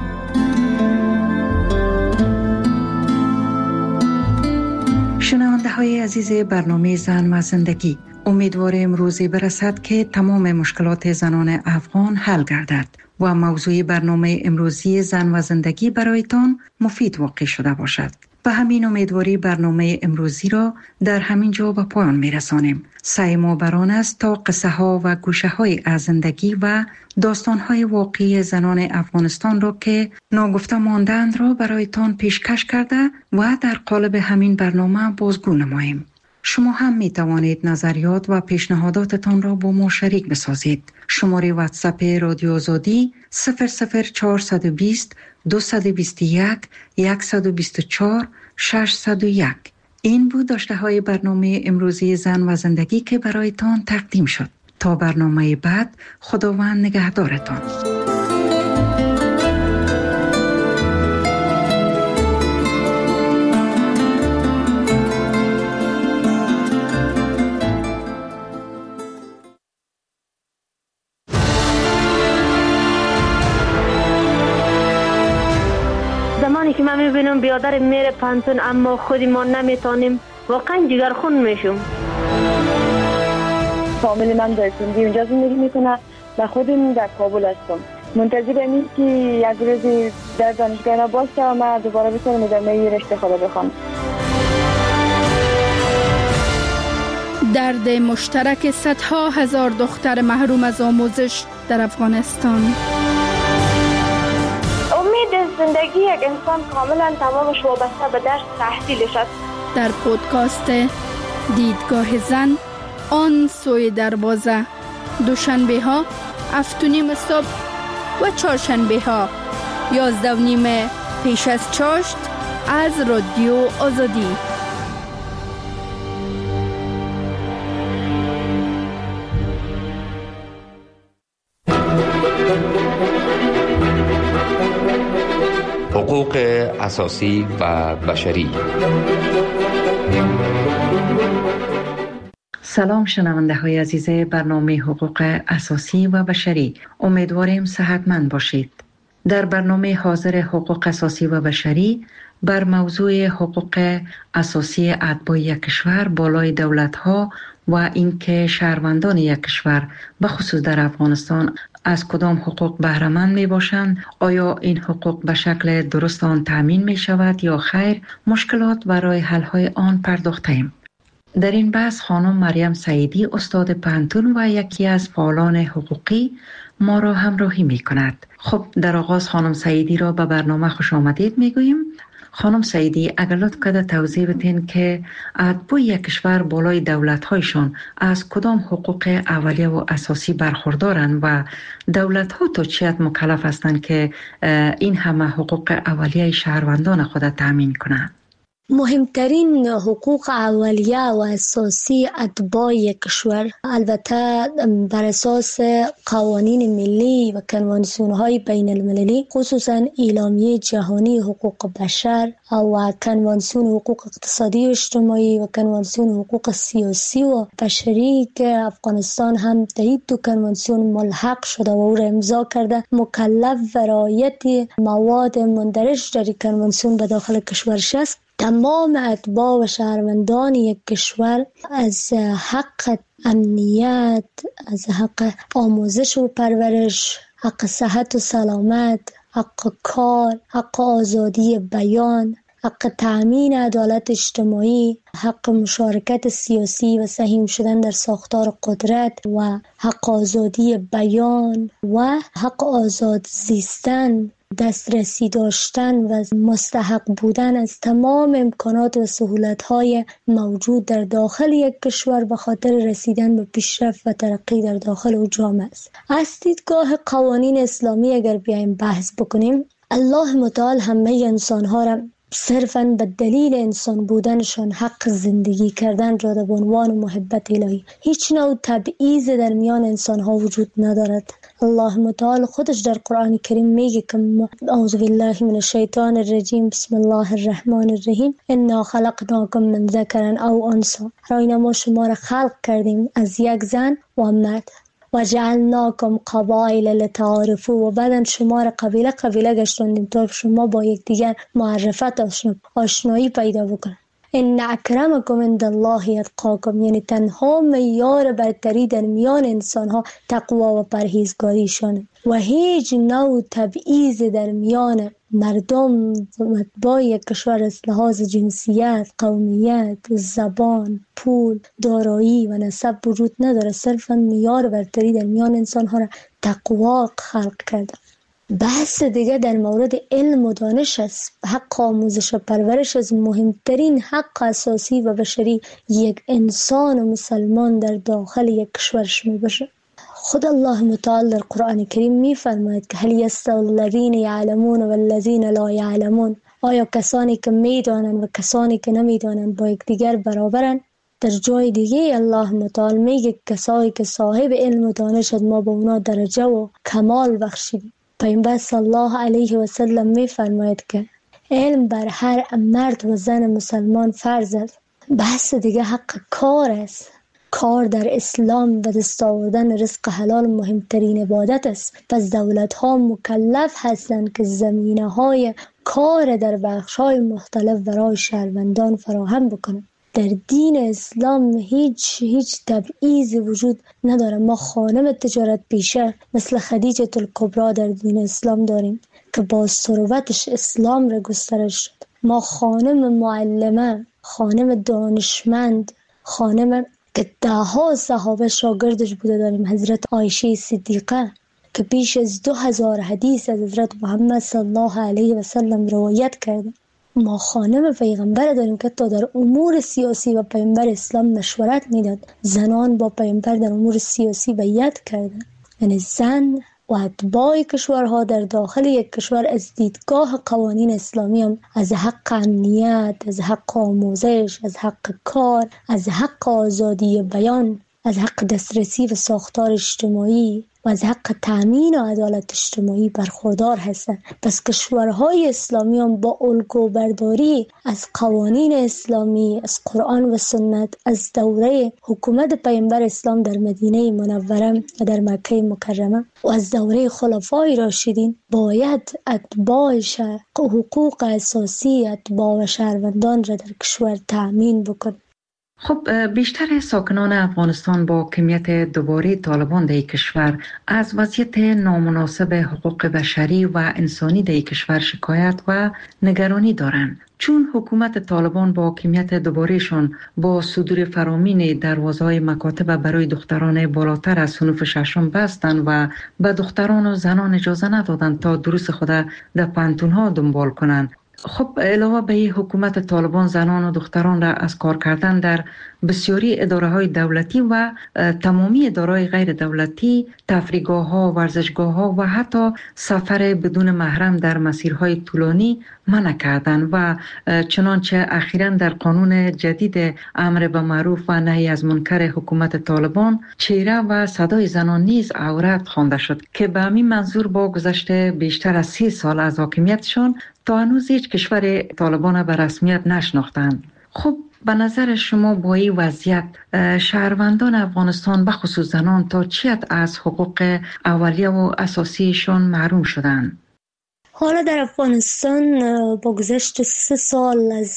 شنونده های عزیز برنامه زن و زندگی، امیدواریم روزی برسد که تمام مشکلات زنان افغان حل گردد و موضوع برنامه امروزی زن و زندگی برایتان مفید واقع شده باشد. به همین امیدواری برنامه امروزی را در همین جا به پایان می رسانیم. سعی ما بران است تا قصه ها و گوشه های از زندگی و داستان های واقعی زنان افغانستان را که ناگفته ماندند را برایتان پیشکش کرده و در قالب همین برنامه بازگو نماییم. شما هم می توانید نظریات و پیشنهاداتتان را با ما شریک بسازید. شماره واتساپ رادیو آزادی صفر صفر چهارصد و بیست دویست و بیست و یک صد و بیست و چهار ششصد و یک. این بود داشته های برنامه امروزی زن و زندگی که برایتان تقدیم شد. تا برنامه بعد، خداوند نگهدارتان. زمانی که من میبینم بیادر میره پانتون اما خودی ما نمیتونیم، واقعا جگرخون میشم. فامیل من در سندی اونجا زندگی میکنه و خودم در کابل هستم. منتظرم این که یک روزی در دانشگاه باشم و من دوباره بتونم ادامه رشته خود بخوام. درد مشترک صدها هزار دختر محروم از آموزش در افغانستان. امید زندگی یک انسان کاملا تمامش وابسته به درس تحصیلش است. در پودکاست دیدگاه زن، آن سوی دروازه، دوشنبه ها هفت و نیم صبح و چهارشنبه ها یازده و نیم پیش از چاشت از رادیو آزادی. حقوق اساسی و بشری. سلام شنونده های عزیز برنامه حقوق اساسی و بشری، امیدواریم صحتمند باشید. در برنامه حاضر حقوق اساسی و بشری بر موضوع حقوق اساسی اتباع یک کشور بالای دولت ها و اینکه شهروندان یک کشور به خصوص در افغانستان از کدام حقوق بهره مند می باشند، آیا این حقوق به شکل درست آن تامین می شود یا خیر، مشکلات و راه حل های آن پرداخته ایم. در این بحث خانم مریم سعیدی استاد پانتون و یکی از فعالان حقوقی ما را همراهی می کند. خب در آغاز خانم سعیدی را به برنامه خوش آمدید می گوییم. خانم سعیدی اگر لطف کرده توضیح بدین که اتباع یک کشور بالای دولت‌هایشان از کدام حقوق اولیه و اساسی برخوردارند و دولت‌ها تا چه حد مکلف هستند که این همه حقوق اولیه شهروندان خود تامین کنند؟ مهمترین حقوق اولیه و اساسی اتباع یک کشور البته بر اساس قوانین ملی و کنوانسیون‌های بین المللی، خصوصا اعلامیه جهانی حقوق بشر و کنوانسیون حقوق اقتصادی و اجتماعی و کنوانسیون حقوق سیاسی و بشری که افغانستان هم در این دو کنوانسیون ملحق شده و او را امضا کرده، مکلف و رعایت مواد مندرج در کنوانسیون به داخل کشورش است. تمام اتباع و شهروندان یک کشور از حق امنیت، از حق آموزش و پرورش، حق صحت و سلامت، حق کار، حق آزادی بیان، حق تأمین عدالت اجتماعی، حق مشارکت سیاسی و سهیم شدن در ساختار قدرت و حق آزادی بیان و حق آزاد زیستن، دسترسی داشتن و مستحق بودن از تمام امکانات و سهولت‌های موجود در داخل یک کشور به خاطر رسیدن به پیشرفت و ترقی در داخل او جامعه است. از دیدگاه قوانین اسلامی اگر بیایم بحث بکنیم، الله متعال همه انسان‌ها را صرفاً به دلیل انسان بودنشان حق زندگی کردن داده به عنوان محبت الهی. هیچ نوع تبعیض در میان انسان‌ها وجود ندارد. الله متعال خودش در قرآن کریم میگه که اعوذ بالله من الشیطان الرجیم بسم الله الرحمن الرحیم انا خلقناکم من ذکر او انثی، راینا ما شما را خلق کردیم از یک زن و مرد و جعلناکم قبایل لتعارفوا، و بعدن شما را قبیله قبیله گشتاندیم تا شما با یکدیگر معرفت آشنایی پیدا بکنید. ان اکرمکم عند الله اتقاکم، یعنی تنها معیار برتری در میان انسان ها تقوا و پرهیزگاریشان و هیچ نوع تبعیض در میان مردم با یک کشور از لحاظ جنسیت، قومیت، زبان، پول، دارایی و نسب وجود نداره. صرفا معیار برتری در میان انسان ها را تقوا خلق کرده. بحث دیگه در مورد علم و دانش است. حق آموزش و پرورش از مهمترین حق اساسی و بشری یک انسان و مسلمان در داخل یک کشورش می باشه. خود الله متعال در قرآن کریم می فرماید که هل یستوی الذین یعلمون و الذین لا یعلمون، آیا کسانی که می دانند و کسانی که نمی دانند با یکدیگر برابرند؟ در جای دیگه الله متعال میگه کسایی که صاحب علم و دانش ما به اونا درجه و کمال بخشیدیم. پیامبر صلی الله علیه و سلم می فرماید که علم بر هر مرد و زن مسلمان فرض است. بحث دیگه حق کار است. کار در اسلام و دست آوردن رزق حلال مهمترین عبادت است. پس دولت ها مکلف هستند که زمینه های کار در بخش های مختلف برای شهروندان فراهم بکنند. در دین اسلام هیچ هیچ تبعیض وجود نداره. ما خانم تجارت پیشه مثل خدیجه الکبری در دین اسلام داریم که با ثروتش اسلام را گسترش شد. ما خانم معلمه، خانم دانشمند، خانم که ده ها صحابه شاگردش بوده داریم، حضرت عایشه صدیقه که بیش از دو هزار حدیث از حضرت محمد صلی الله علیه و سلم روایت کرده. ما خانم پیغمبر داریم که تا در امور سیاسی و پیغمبر اسلام مشورت میداد. زنان با پیغمبر در امور سیاسی بیعت کردن. یعنی زن و اتباع کشورها در داخل یک کشور از دیدگاه قوانین اسلامی هم از حق امنیت، از حق آموزش، از حق کار، از حق آزادی بیان، از حق دسترسی و ساختار اجتماعی و از حق تأمین و عدالت اجتماعی برخوردار هستند. پس کشورهای اسلامی هم با الگو برداری از قوانین اسلامی، از قرآن و سنت، از دوره حکومت پیامبر اسلام در مدینه منوره و در مکه مکرمه و از دوره خلفای راشدین باید اتباع حقوق اساسی اتباع و شهروندان را در کشور تأمین بکن. خب بیشتر ساکنان افغانستان با کمیت دوباره طالبان در کشور از وضعیت نامناسب حقوق بشری و انسانی در کشور شکایت و نگرانی دارند، چون حکومت طالبان با کمیت دوبارهشان با صدور فرامین دروازه‌های مکاتب برای دختران بالاتر از صنف ششم بستند و به دختران و زنان اجازه ندادند تا دروس خود در پانتون‌ها دنبال کنند. خب علاوه به این حکومت طالبان زنان و دختران را از کار کردن در بسیاری اداره‌های دولتی و تمامی اداره‌های غیر دولتی، تفریحگاه‌ها، ورزشگاه‌ها و حتی سفر بدون محرم در مسیرهای طولانی منع کردند و چنانچه اخیراً در قانون جدید امر به معروف و نهی از منکر حکومت طالبان چهره و صدای زنان نیز عورت خوانده شد که به همین منظور با گذشت بیشتر از سی سال از حاکمیتشان تا هنوز هیچ کشور طالبان به رسمیت نشناختند. خب به نظر شما با این وضعیت شهروندان افغانستان به خصوص زنان تا چی حد از حقوق اولیه و اساسیشان محروم شدند؟ حالا در افغانستان با گذشت سه سال از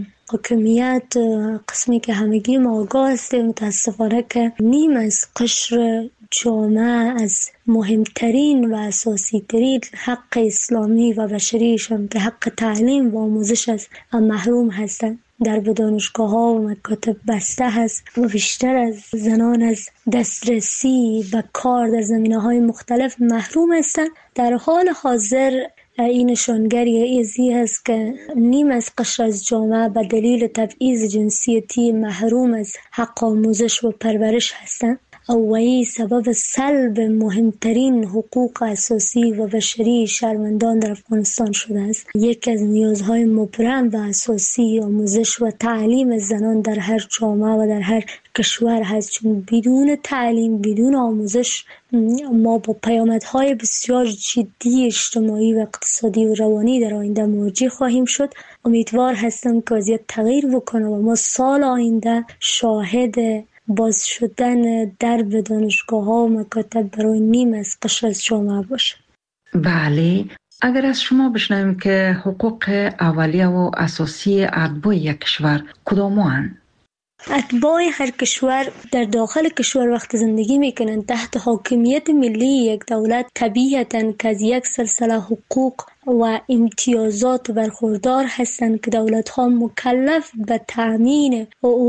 حاکمیت قسمی که همگی ما آگاه هستیم متاسفانه که نیم از قشر جامعه از مهمترین و اساسی ترین حق اسلامی و بشریشان که حق تعلیم و آموزش است محروم هستند. در دانشگاه ها و مکاتب بسته هست و بیشتر از زنان از دسترسی و کار در زمینه های مختلف محروم هستند. در حال حاضر این نشانگری ازی هست که نیم از قشر از جامعه به دلیل تبعیض جنسیتی محروم از حق آموزش و پرورش هستند و این سبب سلب مهمترین حقوق اساسی و بشری شهروندان در افغانستان شده است. یک از نیازهای مبرم و اساسی آموزش و تعلیم زنان در هر جامعه و در هر کشور هست، چون بدون تعلیم، بدون آموزش ما با پیامدهای بسیار جدی اجتماعی و اقتصادی و روانی در آینده مواجه خواهیم شد. امیدوار هستم که وضعیت تغییر بکنه و ما سال آینده شاهد باز شدن درب دانشگاه ها و مکاتب برای نیم از قشر از جامعه باشه. بله، اگر از شما بشنویم که حقوق اولیه و اساسی اتباع یک کشور کدام هستند؟ اتباع هر کشور در داخل کشور وقت زندگی میکنن تحت حاکمیت ملی یک دولت طبیعتاً که از یک سلسله حقوق و امتیازات برخوردار هستند که دولت ها مکلف به تأمین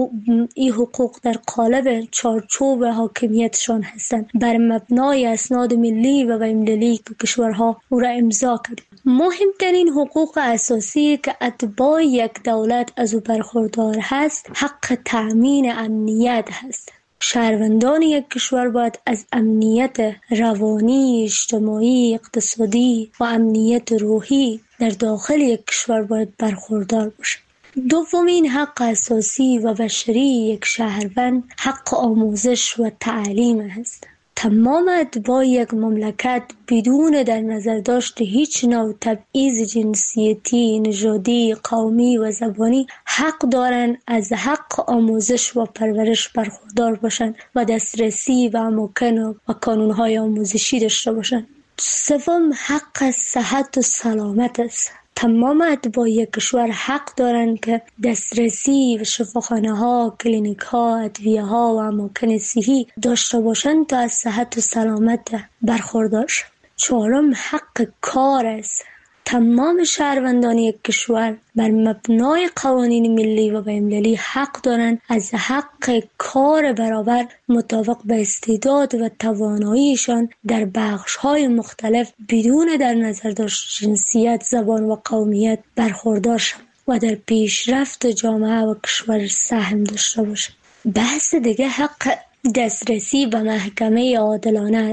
این حقوق در قالب چارچوب حاکمیتشان هستند بر مبنای اسناد ملی و بین‌المللی که کشورها او را امضا کرد. مهمترین حقوق اساسی که اتباع یک دولت از او برخوردار هست حق تأمین امنیت هست. شهروندان یک کشور باید از امنیت روانی، اجتماعی، اقتصادی و امنیت روحی در داخل یک کشور باید برخوردار باشند. دومین حق اساسی و بشری یک شهروند حق آموزش و تعلیم است. تمام اتباع یک مملکت بدون در نظر داشت هیچ نوع تبعیض جنسیتی، نژادی، قومی و زبانی حق دارند از حق آموزش و پرورش برخوردار باشند و دسترسی و اماکن و کانون‌های آموزشی داشته باشند. سوم حق صحت و سلامت است. تمام اتباع یک کشور حق دارند که دسترسی به شفاخانه ها، کلینیک ها، ادویه ها و اماکن صحی داشته باشند تا از صحت و سلامت برخوردار شوند. چهارم حق کار است. تمام شهروندان یک کشور بر مبنای قوانین ملی و بین‌المللی حق دارند از حق کار برابر مطابق به استعداد و تواناییشان در بخش‌های مختلف بدون در نظر داشت جنسیت، زبان و قومیت برخوردار شوند و در پیشرفت جامعه و کشور سهم داشته باشند. بحث دیگه حق دسترسی به محکمه عادلانه است.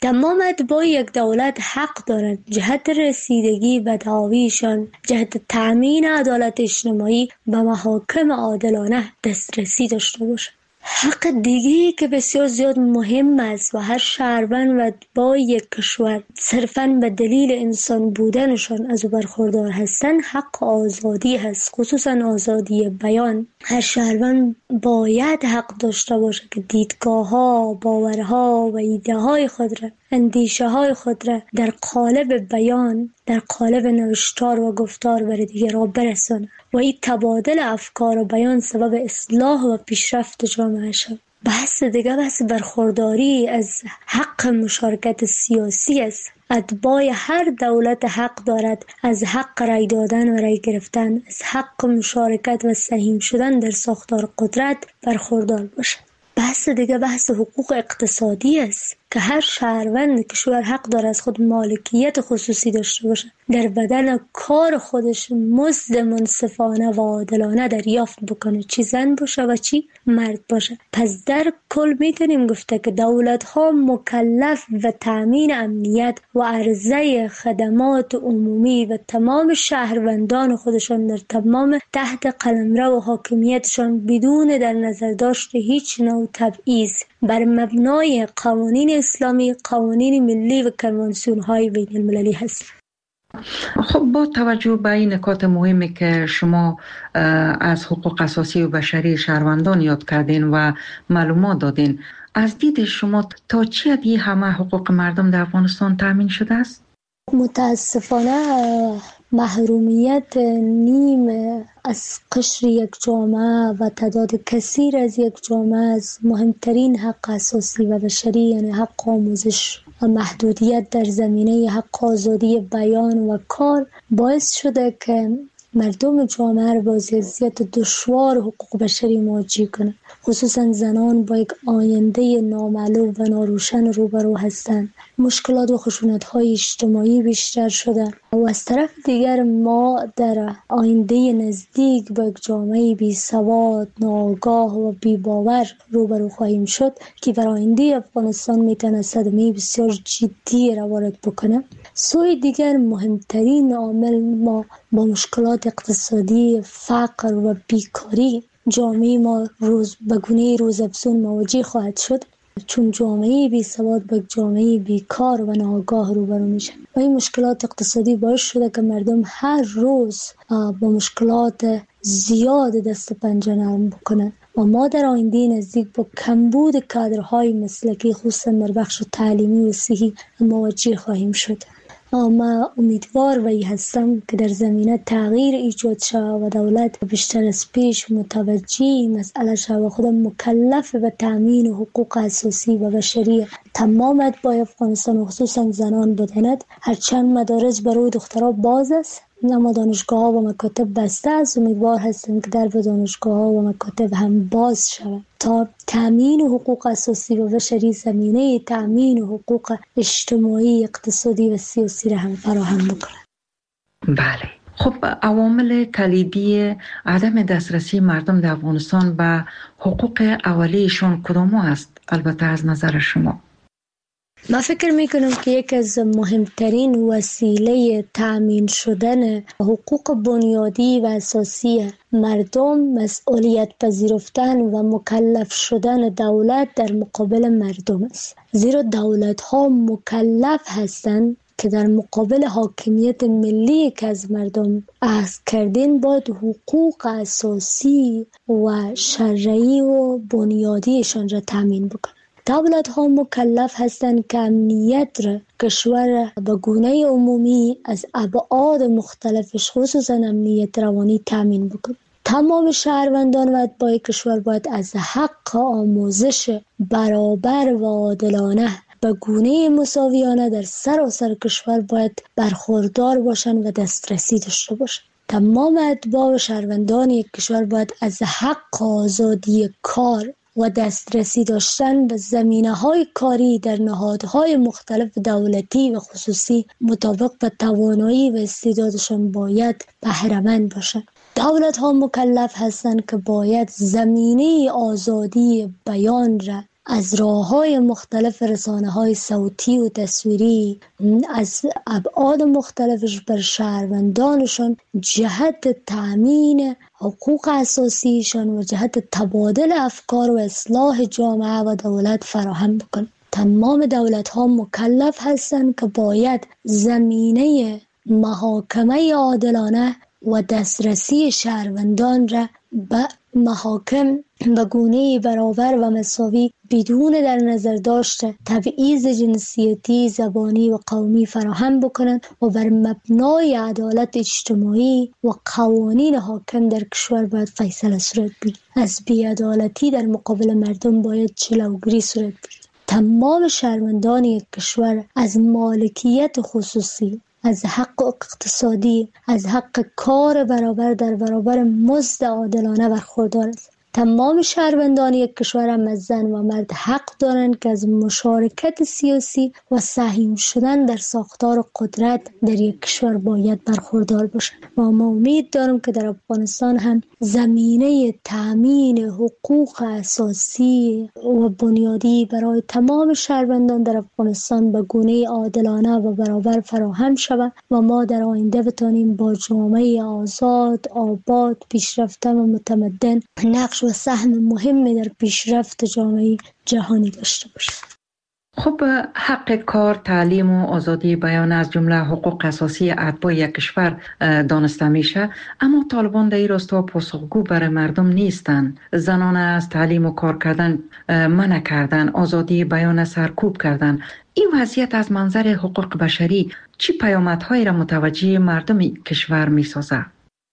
تمام اتباع یک دولت حق دارند جهت رسیدگی به دعاویشان، جهت تأمین عدالت اجتماعی به محاکم عادلانه دسترسی داشته باشند. حق دیگری که بسیار زیاد مهم است و هر شهروند و اتباع یک کشور صرفاً به دلیل انسان بودنشان از او برخوردار هستند حق آزادی هست، خصوصاً آزادی بیان. هر شهروند باید حق داشته باشه که دیدگاه‌ها، باورها و ایده‌های خود را، اندیشه‌های خود را در قالب بیان، در قالب نوشتار و گفتار بر دیگران برساند و این تبادل افکار و بیان سبب اصلاح و پیشرفت جامعه شد. بحث دیگه بحث برخورداری از حق مشارکت سیاسی است. اتباع هر دولت حق دارد از حق رای دادن و رای گرفتن، از حق مشارکت و سهیم شدن در ساختار قدرت برخوردار باشد. بحث دیگه بحث حقوق اقتصادی است که هر شهروند کشور حق داره از خود مالکیت خصوصی داشته باشه، در بدن کار خودش مزد منصفانه و عادلانه دریافت بکنه، چی زن باشه و چی مرد باشه. پس در کل میتونیم گفته که دولت ها مکلف و تامین امنیت و عرضه خدمات عمومی و تمام شهروندان خودشان در تمام تحت قلمرو و حاکمیتشان بدون در نظر داشت هیچ نوع تبعیض بر مبنای قوانین اسلامی، قوانین ملی و کنوانسیون های بین المللی هست. خب با توجه به این نکات مهمی که شما از حقوق اساسی و بشری شهروندان یاد کردین و معلومات دادین، از دید شما تا چه حد همه حقوق مردم در افغانستان تامین شده است؟ متاسفانه محرومیت نیم از قشر یک جامعه و تعداد کثیر از یک جامعه از مهمترین حق اساسی و بشری یعنی حق آموزش و محدودیت در زمینه حق آزادی بیان و کار باعث شده که مردم جامعه را با وضعیت دشوار حقوق بشری مواجه کنند. خصوصا زنان با یک آینده نامعلوم و ناروشن روبرو هستند. مشکلات و خشونت‌های اجتماعی بیشتر شده و از طرف دیگر ما در آینده نزدیک با یک جامعه بی سواد، ناآگاه و بی باور روبرو خواهیم شد که بر آینده افغانستان میتونه صدمه بسیار جدی را وارد بکنه. سوی دیگر مهمترین عامل ما با مشکلات اقتصادی، فقر و بیکاری جامعه ما روز به گونه روزافزون مواجه خواهد شد، چون جامعه بی سواد با جامعه بیکار و ناآگاه روبرو میشن و این مشکلات اقتصادی باعث شده که مردم هر روز با مشکلات زیاد دست پنجه نرم بکنن و ما در آینده نزدیک با کمبود کادرهای مسلکی خصوصا در بخش تعلیمی و صحی مواجه خواهیم شد. ما امیدوار و ای هستم که در زمینه تغییر ایجاد شود و دولت بیشتر از پیش متوجه مسئله شود و خود مکلف به تامین حقوق اساسی و بشری تمام اتباع افغانستان و خصوصا زنان بداند. هرچند مدارس برای دخترها باز است اما دانشگاه ها و مکاتب بسته است. امیدوار هستم که در دانشگاه ها و مکاتب هم باز شود تا تامین حقوق اساسی و بشری زمینه تامین حقوق اجتماعی، اقتصادی و سیاسی را هم فراهم بکنند. بله. خب عوامل کلیدی عدم دسترسی مردم در افغانستان به حقوق اولیه‌شان کدام است؟ البته از نظر شما. من فکر میکنم که یک از مهمترین وسیله تأمین شدن حقوق بنیادی و اساسی مردم مسئولیت پذیرفتن و مکلف شدن دولت در مقابل مردم است. زیرا دولت ها مکلف هستند که در مقابل حاکمیت ملی که از مردم اخذ کردن باید حقوق اساسی و شرعی و بنیادیشان را تأمین بکنند. دولت ها مکلف هستند که امنیت را کشور به گونه عمومی از ابعاد مختلفش خصوصا امنیت روانی تامین بکنند. تمام شهروندان و اتباع کشور باید از حق آموزش برابر و عادلانه به گونه مساویانه در سراسر کشور باید برخوردار باشند و دسترسی داشته باشند. تمام اتباع و شهروندان یک کشور باید از حق آزادی کار و دسترسی داشتن به زمینه‌های کاری در نهادهای مختلف دولتی و خصوصی مطابق به توانایی و استعدادشان باید بهره‌مند باشند. دولت ها مکلف هستند که باید زمینه آزادی بیان را از راه‌های مختلف رسانه‌های صوتی و تصویری از ابعاد مختلفش بر شهروندانشان جهت تأمین حقوق اساسیشان و جهت تبادل افکار و اصلاح جامعه و دولت فراهم بکن. تمام دولت‌ها مکلف هستند که باید زمینه محاکمه عادلانه و دسترسی شهروندان را به محاکم به گونه برابر و مساوی بدون در نظر داشته تبعیض جنسیتی، زبانی و قومی فراهم بکنند و بر مبنای عدالت اجتماعی و قوانین حاکم در کشور باید فیصله صورت بگیرد. از بی‌عدالتی در مقابل مردم باید جلوگیری صورت بگیرد. تمام شهروندان یک کشور از مالکیت خصوصی، از حق اقتصادی، از حق کار برابر در برابر مزد عادلانه برخوردار است. تمام شهروندان یک کشور هم از زن و مرد حق دارند که از مشارکت سیاسی و سهم شدن در ساختار قدرت در یک کشور باید برخوردار باشند. و ما امید دارم که در افغانستان هم زمینه تامین حقوق اساسی و بنیادی برای تمام شهروندان در افغانستان به گونه عادلانه و برابر فراهم شود و ما در آینده بتانیم با جامعه آزاد، آباد، پیشرفته و متمدن نقش و سهم مهمی در پیشرفت جامعه جهانی داشته باشیم. خب حق کار، تعلیم و آزادی بیان از جمله حقوق اساسی اتباع یک کشور دانسته میشه، اما طالبان در این راستا پاسخگو برای مردم نیستند. زنان از تعلیم و کار کردن منع کردن، آزادی بیان سرکوب کردن. این وضعیت از منظر حقوق بشری چی پیامدهایی را متوجه مردم کشور میسازه؟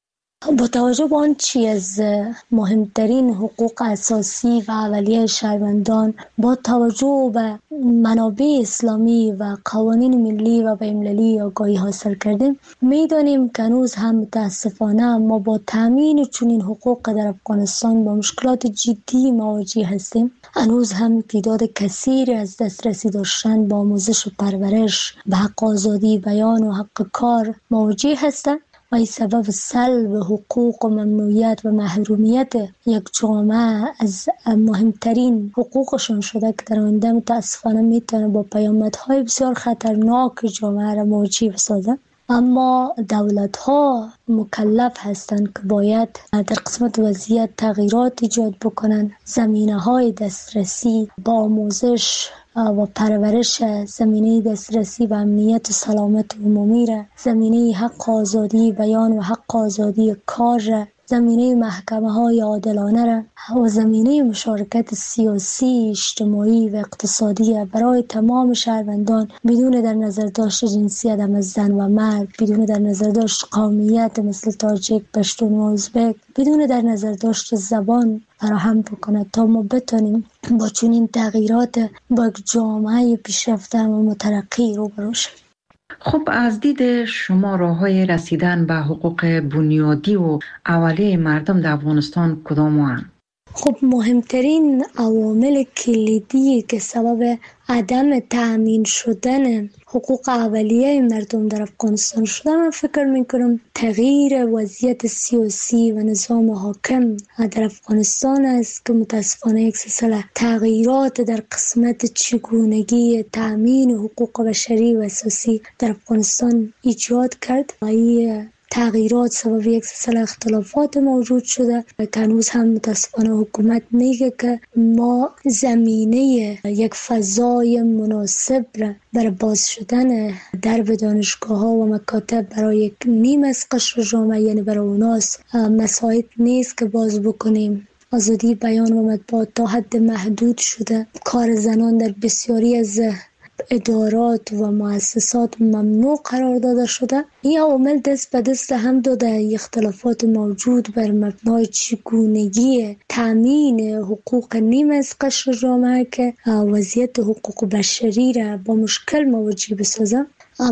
با توجه به آن چی از مهمترین حقوق اساسی و اولیه شهروندان، با توجه به منابع اسلامی و قوانین ملی و بین‌المللی آگاهی حاصل کردیم، میدانیم که هنوز هم متاسفانه ما با تامین چنین حقوق در افغانستان با مشکلات جدی مواجه هستیم. هنوز هم تعداد کثیری از دسترسی داشتن با آموزش و پرورش به حق آزادی بیان و حق کار مواجه هستند و این سبب سلب حقوق و ممنوعیت و محرومیت یک جامعه از مهمترین حقوقشون شده که در آینده متاسفانه میتونه با پیامدهای بسیار خطرناک جامعه را مواجه بسازه. اما دولت ها مکلف هستند که باید در قسمت وضعیت تغییرات ایجاد بکنند. زمینه های دسترسی با آموزش و پرورش، زمینه دسترسی و امنیت و سلامت عمومی را، زمینه حق آزادی بیان و حق آزادی کار را، زمینه محکمه های عادلانه را و زمینه مشارکت سیاسی، اجتماعی و اقتصادی برای تمام شهروندان بدون در نظر داشت جنسیت از زن و مرد، بدون در نظر داشت قومیت مثل تاجیک، پشتون و ازبک، بدون در نظر داشت زبان فراهم بکنه تا ما بتونیم با چنین تغییرات با یک جامعه پیشرفته و مترقی روبرو شویم. خب از دید شما راه‌های رسیدن به حقوق بنیادی و اولیه مردم در افغانستان کدام هستند؟ خب مهمترین عوامل کلیدی که سبب عدم تأمین شدن حقوق اولیه مردم در افغانستان شده، من فکر میکنم تغییر وضعیت سیاسی و نظام حاکم در افغانستان است که متاسفانه یک سلسله تغییرات در قسمت چگونگی تأمین حقوق بشری و اساسی در افغانستان ایجاد کرد. این تغییرات سبب یک سلسله اختلافات موجود شده که هنوز هم متاسفانه حکومت میگه که ما زمینه یک فضای مناسب را برای باز شدن درب دانشگاه ها و مکاتب برای یک نیم از قشر جامعه، یعنی برای اوناس مساعد نیست که باز بکنیم. آزادی بیان و مطبوعات تا حد محدود شده. کار زنان در بسیاری از ادارات و مؤسسات ممنوع قرار داده شده. این عوامل دست به دست هم داده اختلافات موجود بر مبنای چگونگی تامین حقوق نیم از قشر جامعه که وضعیت حقوق بشری را با مشکل مواجه بسازه.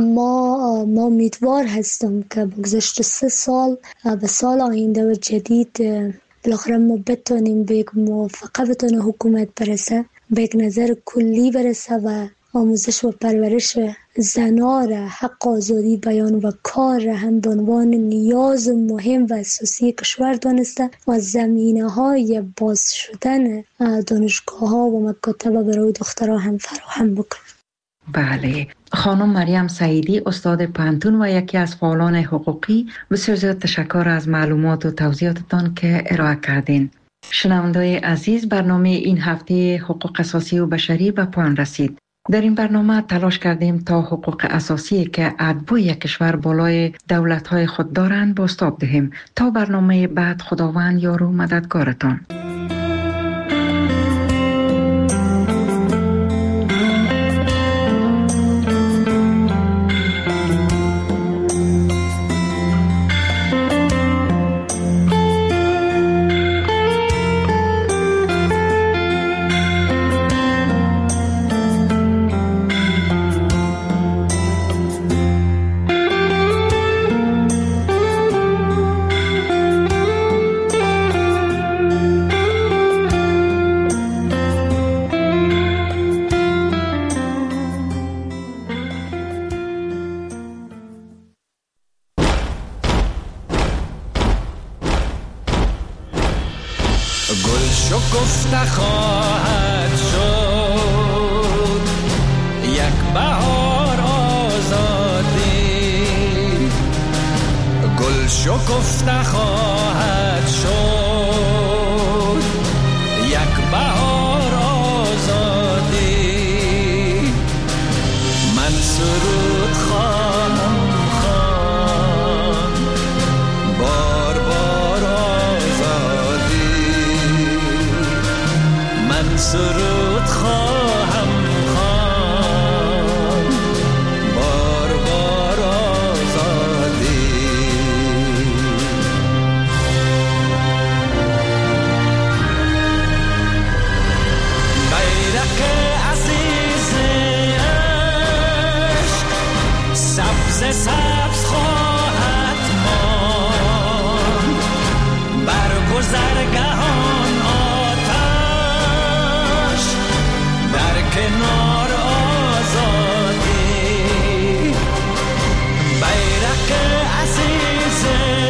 اما ما امیدوار هستم که بگذشت سه سال به سال آینده و جدید بالاخره ما بتونیم به یک موافقه بتونه حکومت برسه، به یک نظر کلی برسه و آموزش و پرورش زنها را، حق آزادی بیان و کار را هم به عنوان نیاز مهم و اساسی کشور دانسته و زمینه های باز شدن دانشگاه ها و مکاتب برای دخترها هم فراهم بکنه. بله، خانم مریم سعیدی، استاد پانتون و یکی از فعالان حقوقی، بسیار زیاد تشکر از معلومات و توضیحاتتان که ارائه کردین. شنونده‌های عزیز، برنامه این هفته حقوق اساسی و بشری به پایان رسید. در این برنامه تلاش کردیم تا حقوق اساسی که اتباع یک کشور بالای دولت‌های خود دارند بازتاب دهیم. تا برنامه بعد، خداوند یار و مددگارتان. شکفته خواهد شد یک بهار آزادی، گل شکفته خواهد شد یک بهار آزادی. من سرود خواهم خواند بار بار آزادی، من سرود خواهم خواند بار بار آزادی. بیرق عزیز عشق سبز سبز خواهد ماند، بر گذرگهان آتش در کنار آزادی. بیرق عزیز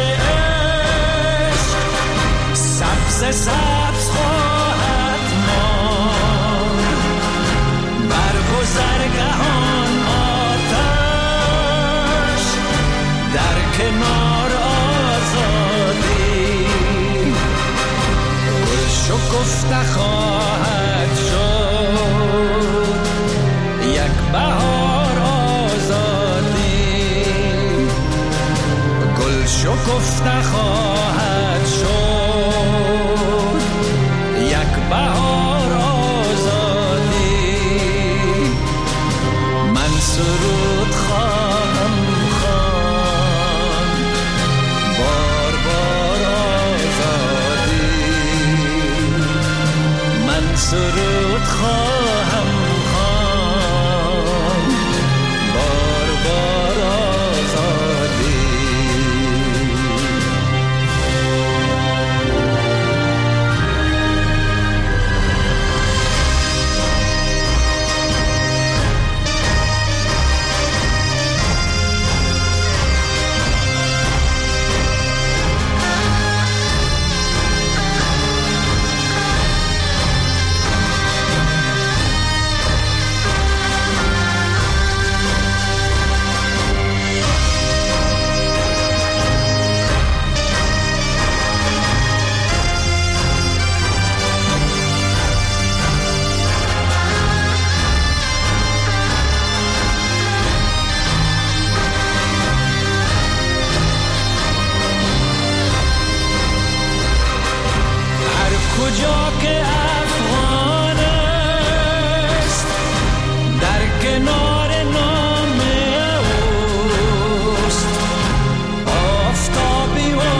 عشق سبز سبز خواهد ماند، بر گذرگهان آتش در کنار آزادی. گل شکفته خواهد شد یک بهار آزادی، گل شکفته خواهد شد یک بهار آزادی. من سرود خواهم خواند بار بار آزادی، من سرود خواهم خواند بار بار آزادی. هر کجا که افغان است در کنار نام اوست، آفتابی و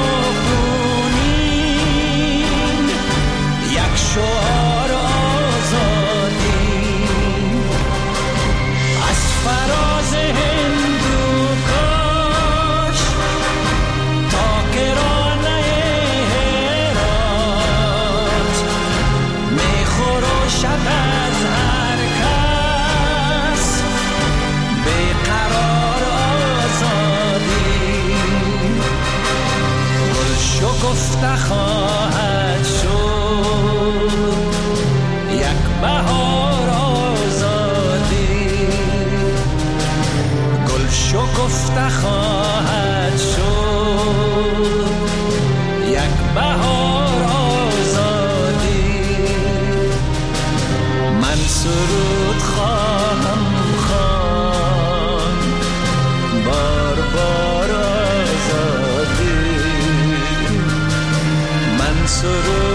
خونین یک شعار آزادی. از فراز هندوکش تا کرانه هرات، شکفته خواهد شد یک بهار آزادی، گل شکفته خواهد شد یک بهار آزادی. من سرود خواهم خواند بار بار آزادی، من سرود